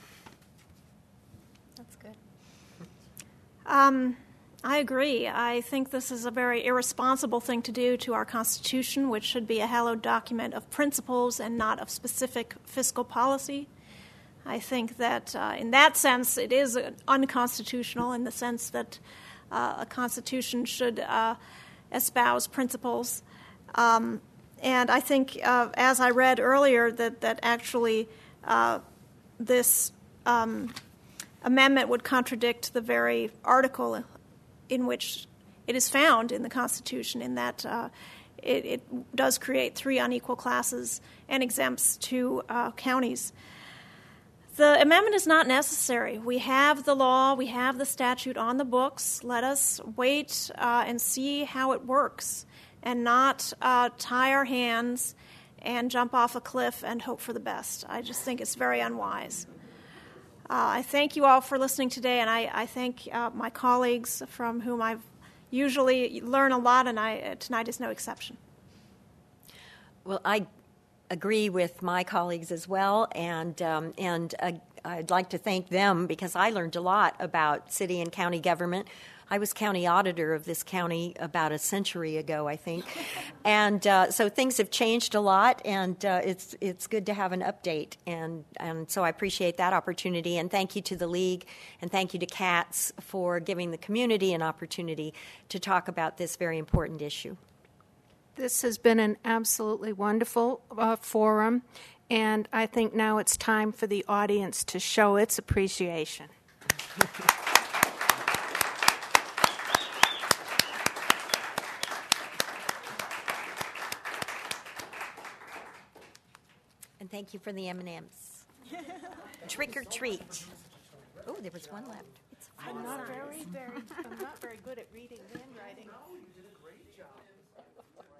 Speaker 4: That's good. Um, I agree. I think this is a very irresponsible thing to do to our Constitution, which should be a hallowed document of principles and not of specific fiscal policy. I think that uh, in that sense it is unconstitutional in the sense that uh, a constitution should uh, espouse principles. Um, and I think, uh, as I read earlier, that, that actually uh, this um, amendment would contradict the very article in which it is found in the Constitution, in that uh, it, it does create three unequal classes and exempts two uh, counties. The amendment is not necessary. We have the law, we have the statute on the books. Let us wait uh, and see how it works and not uh, tie our hands and jump off a cliff and hope for the best. I just think it's very unwise. Uh, I thank you all for listening today, and I, I thank uh, my colleagues from whom I usually learn a lot, and I, uh, tonight is no exception.
Speaker 2: Well, I agree with my colleagues as well, and um, and uh, I'd like to thank them because I learned a lot about city and county government. I was county auditor of this county about a century ago, I think, and uh, so things have changed a lot, and uh, it's it's good to have an update, and and so I appreciate that opportunity, and thank you to the League, and thank you to CATS for giving the community an opportunity to talk about this very important issue.
Speaker 1: This has been an absolutely wonderful uh, forum, and I think now it's time for the audience to show its appreciation.
Speaker 2: And thank you for the M and M's. Trick or treat. Oh, there was one left. It's
Speaker 1: I'm not very, very, I'm not very good at reading handwriting. No, you did a great job.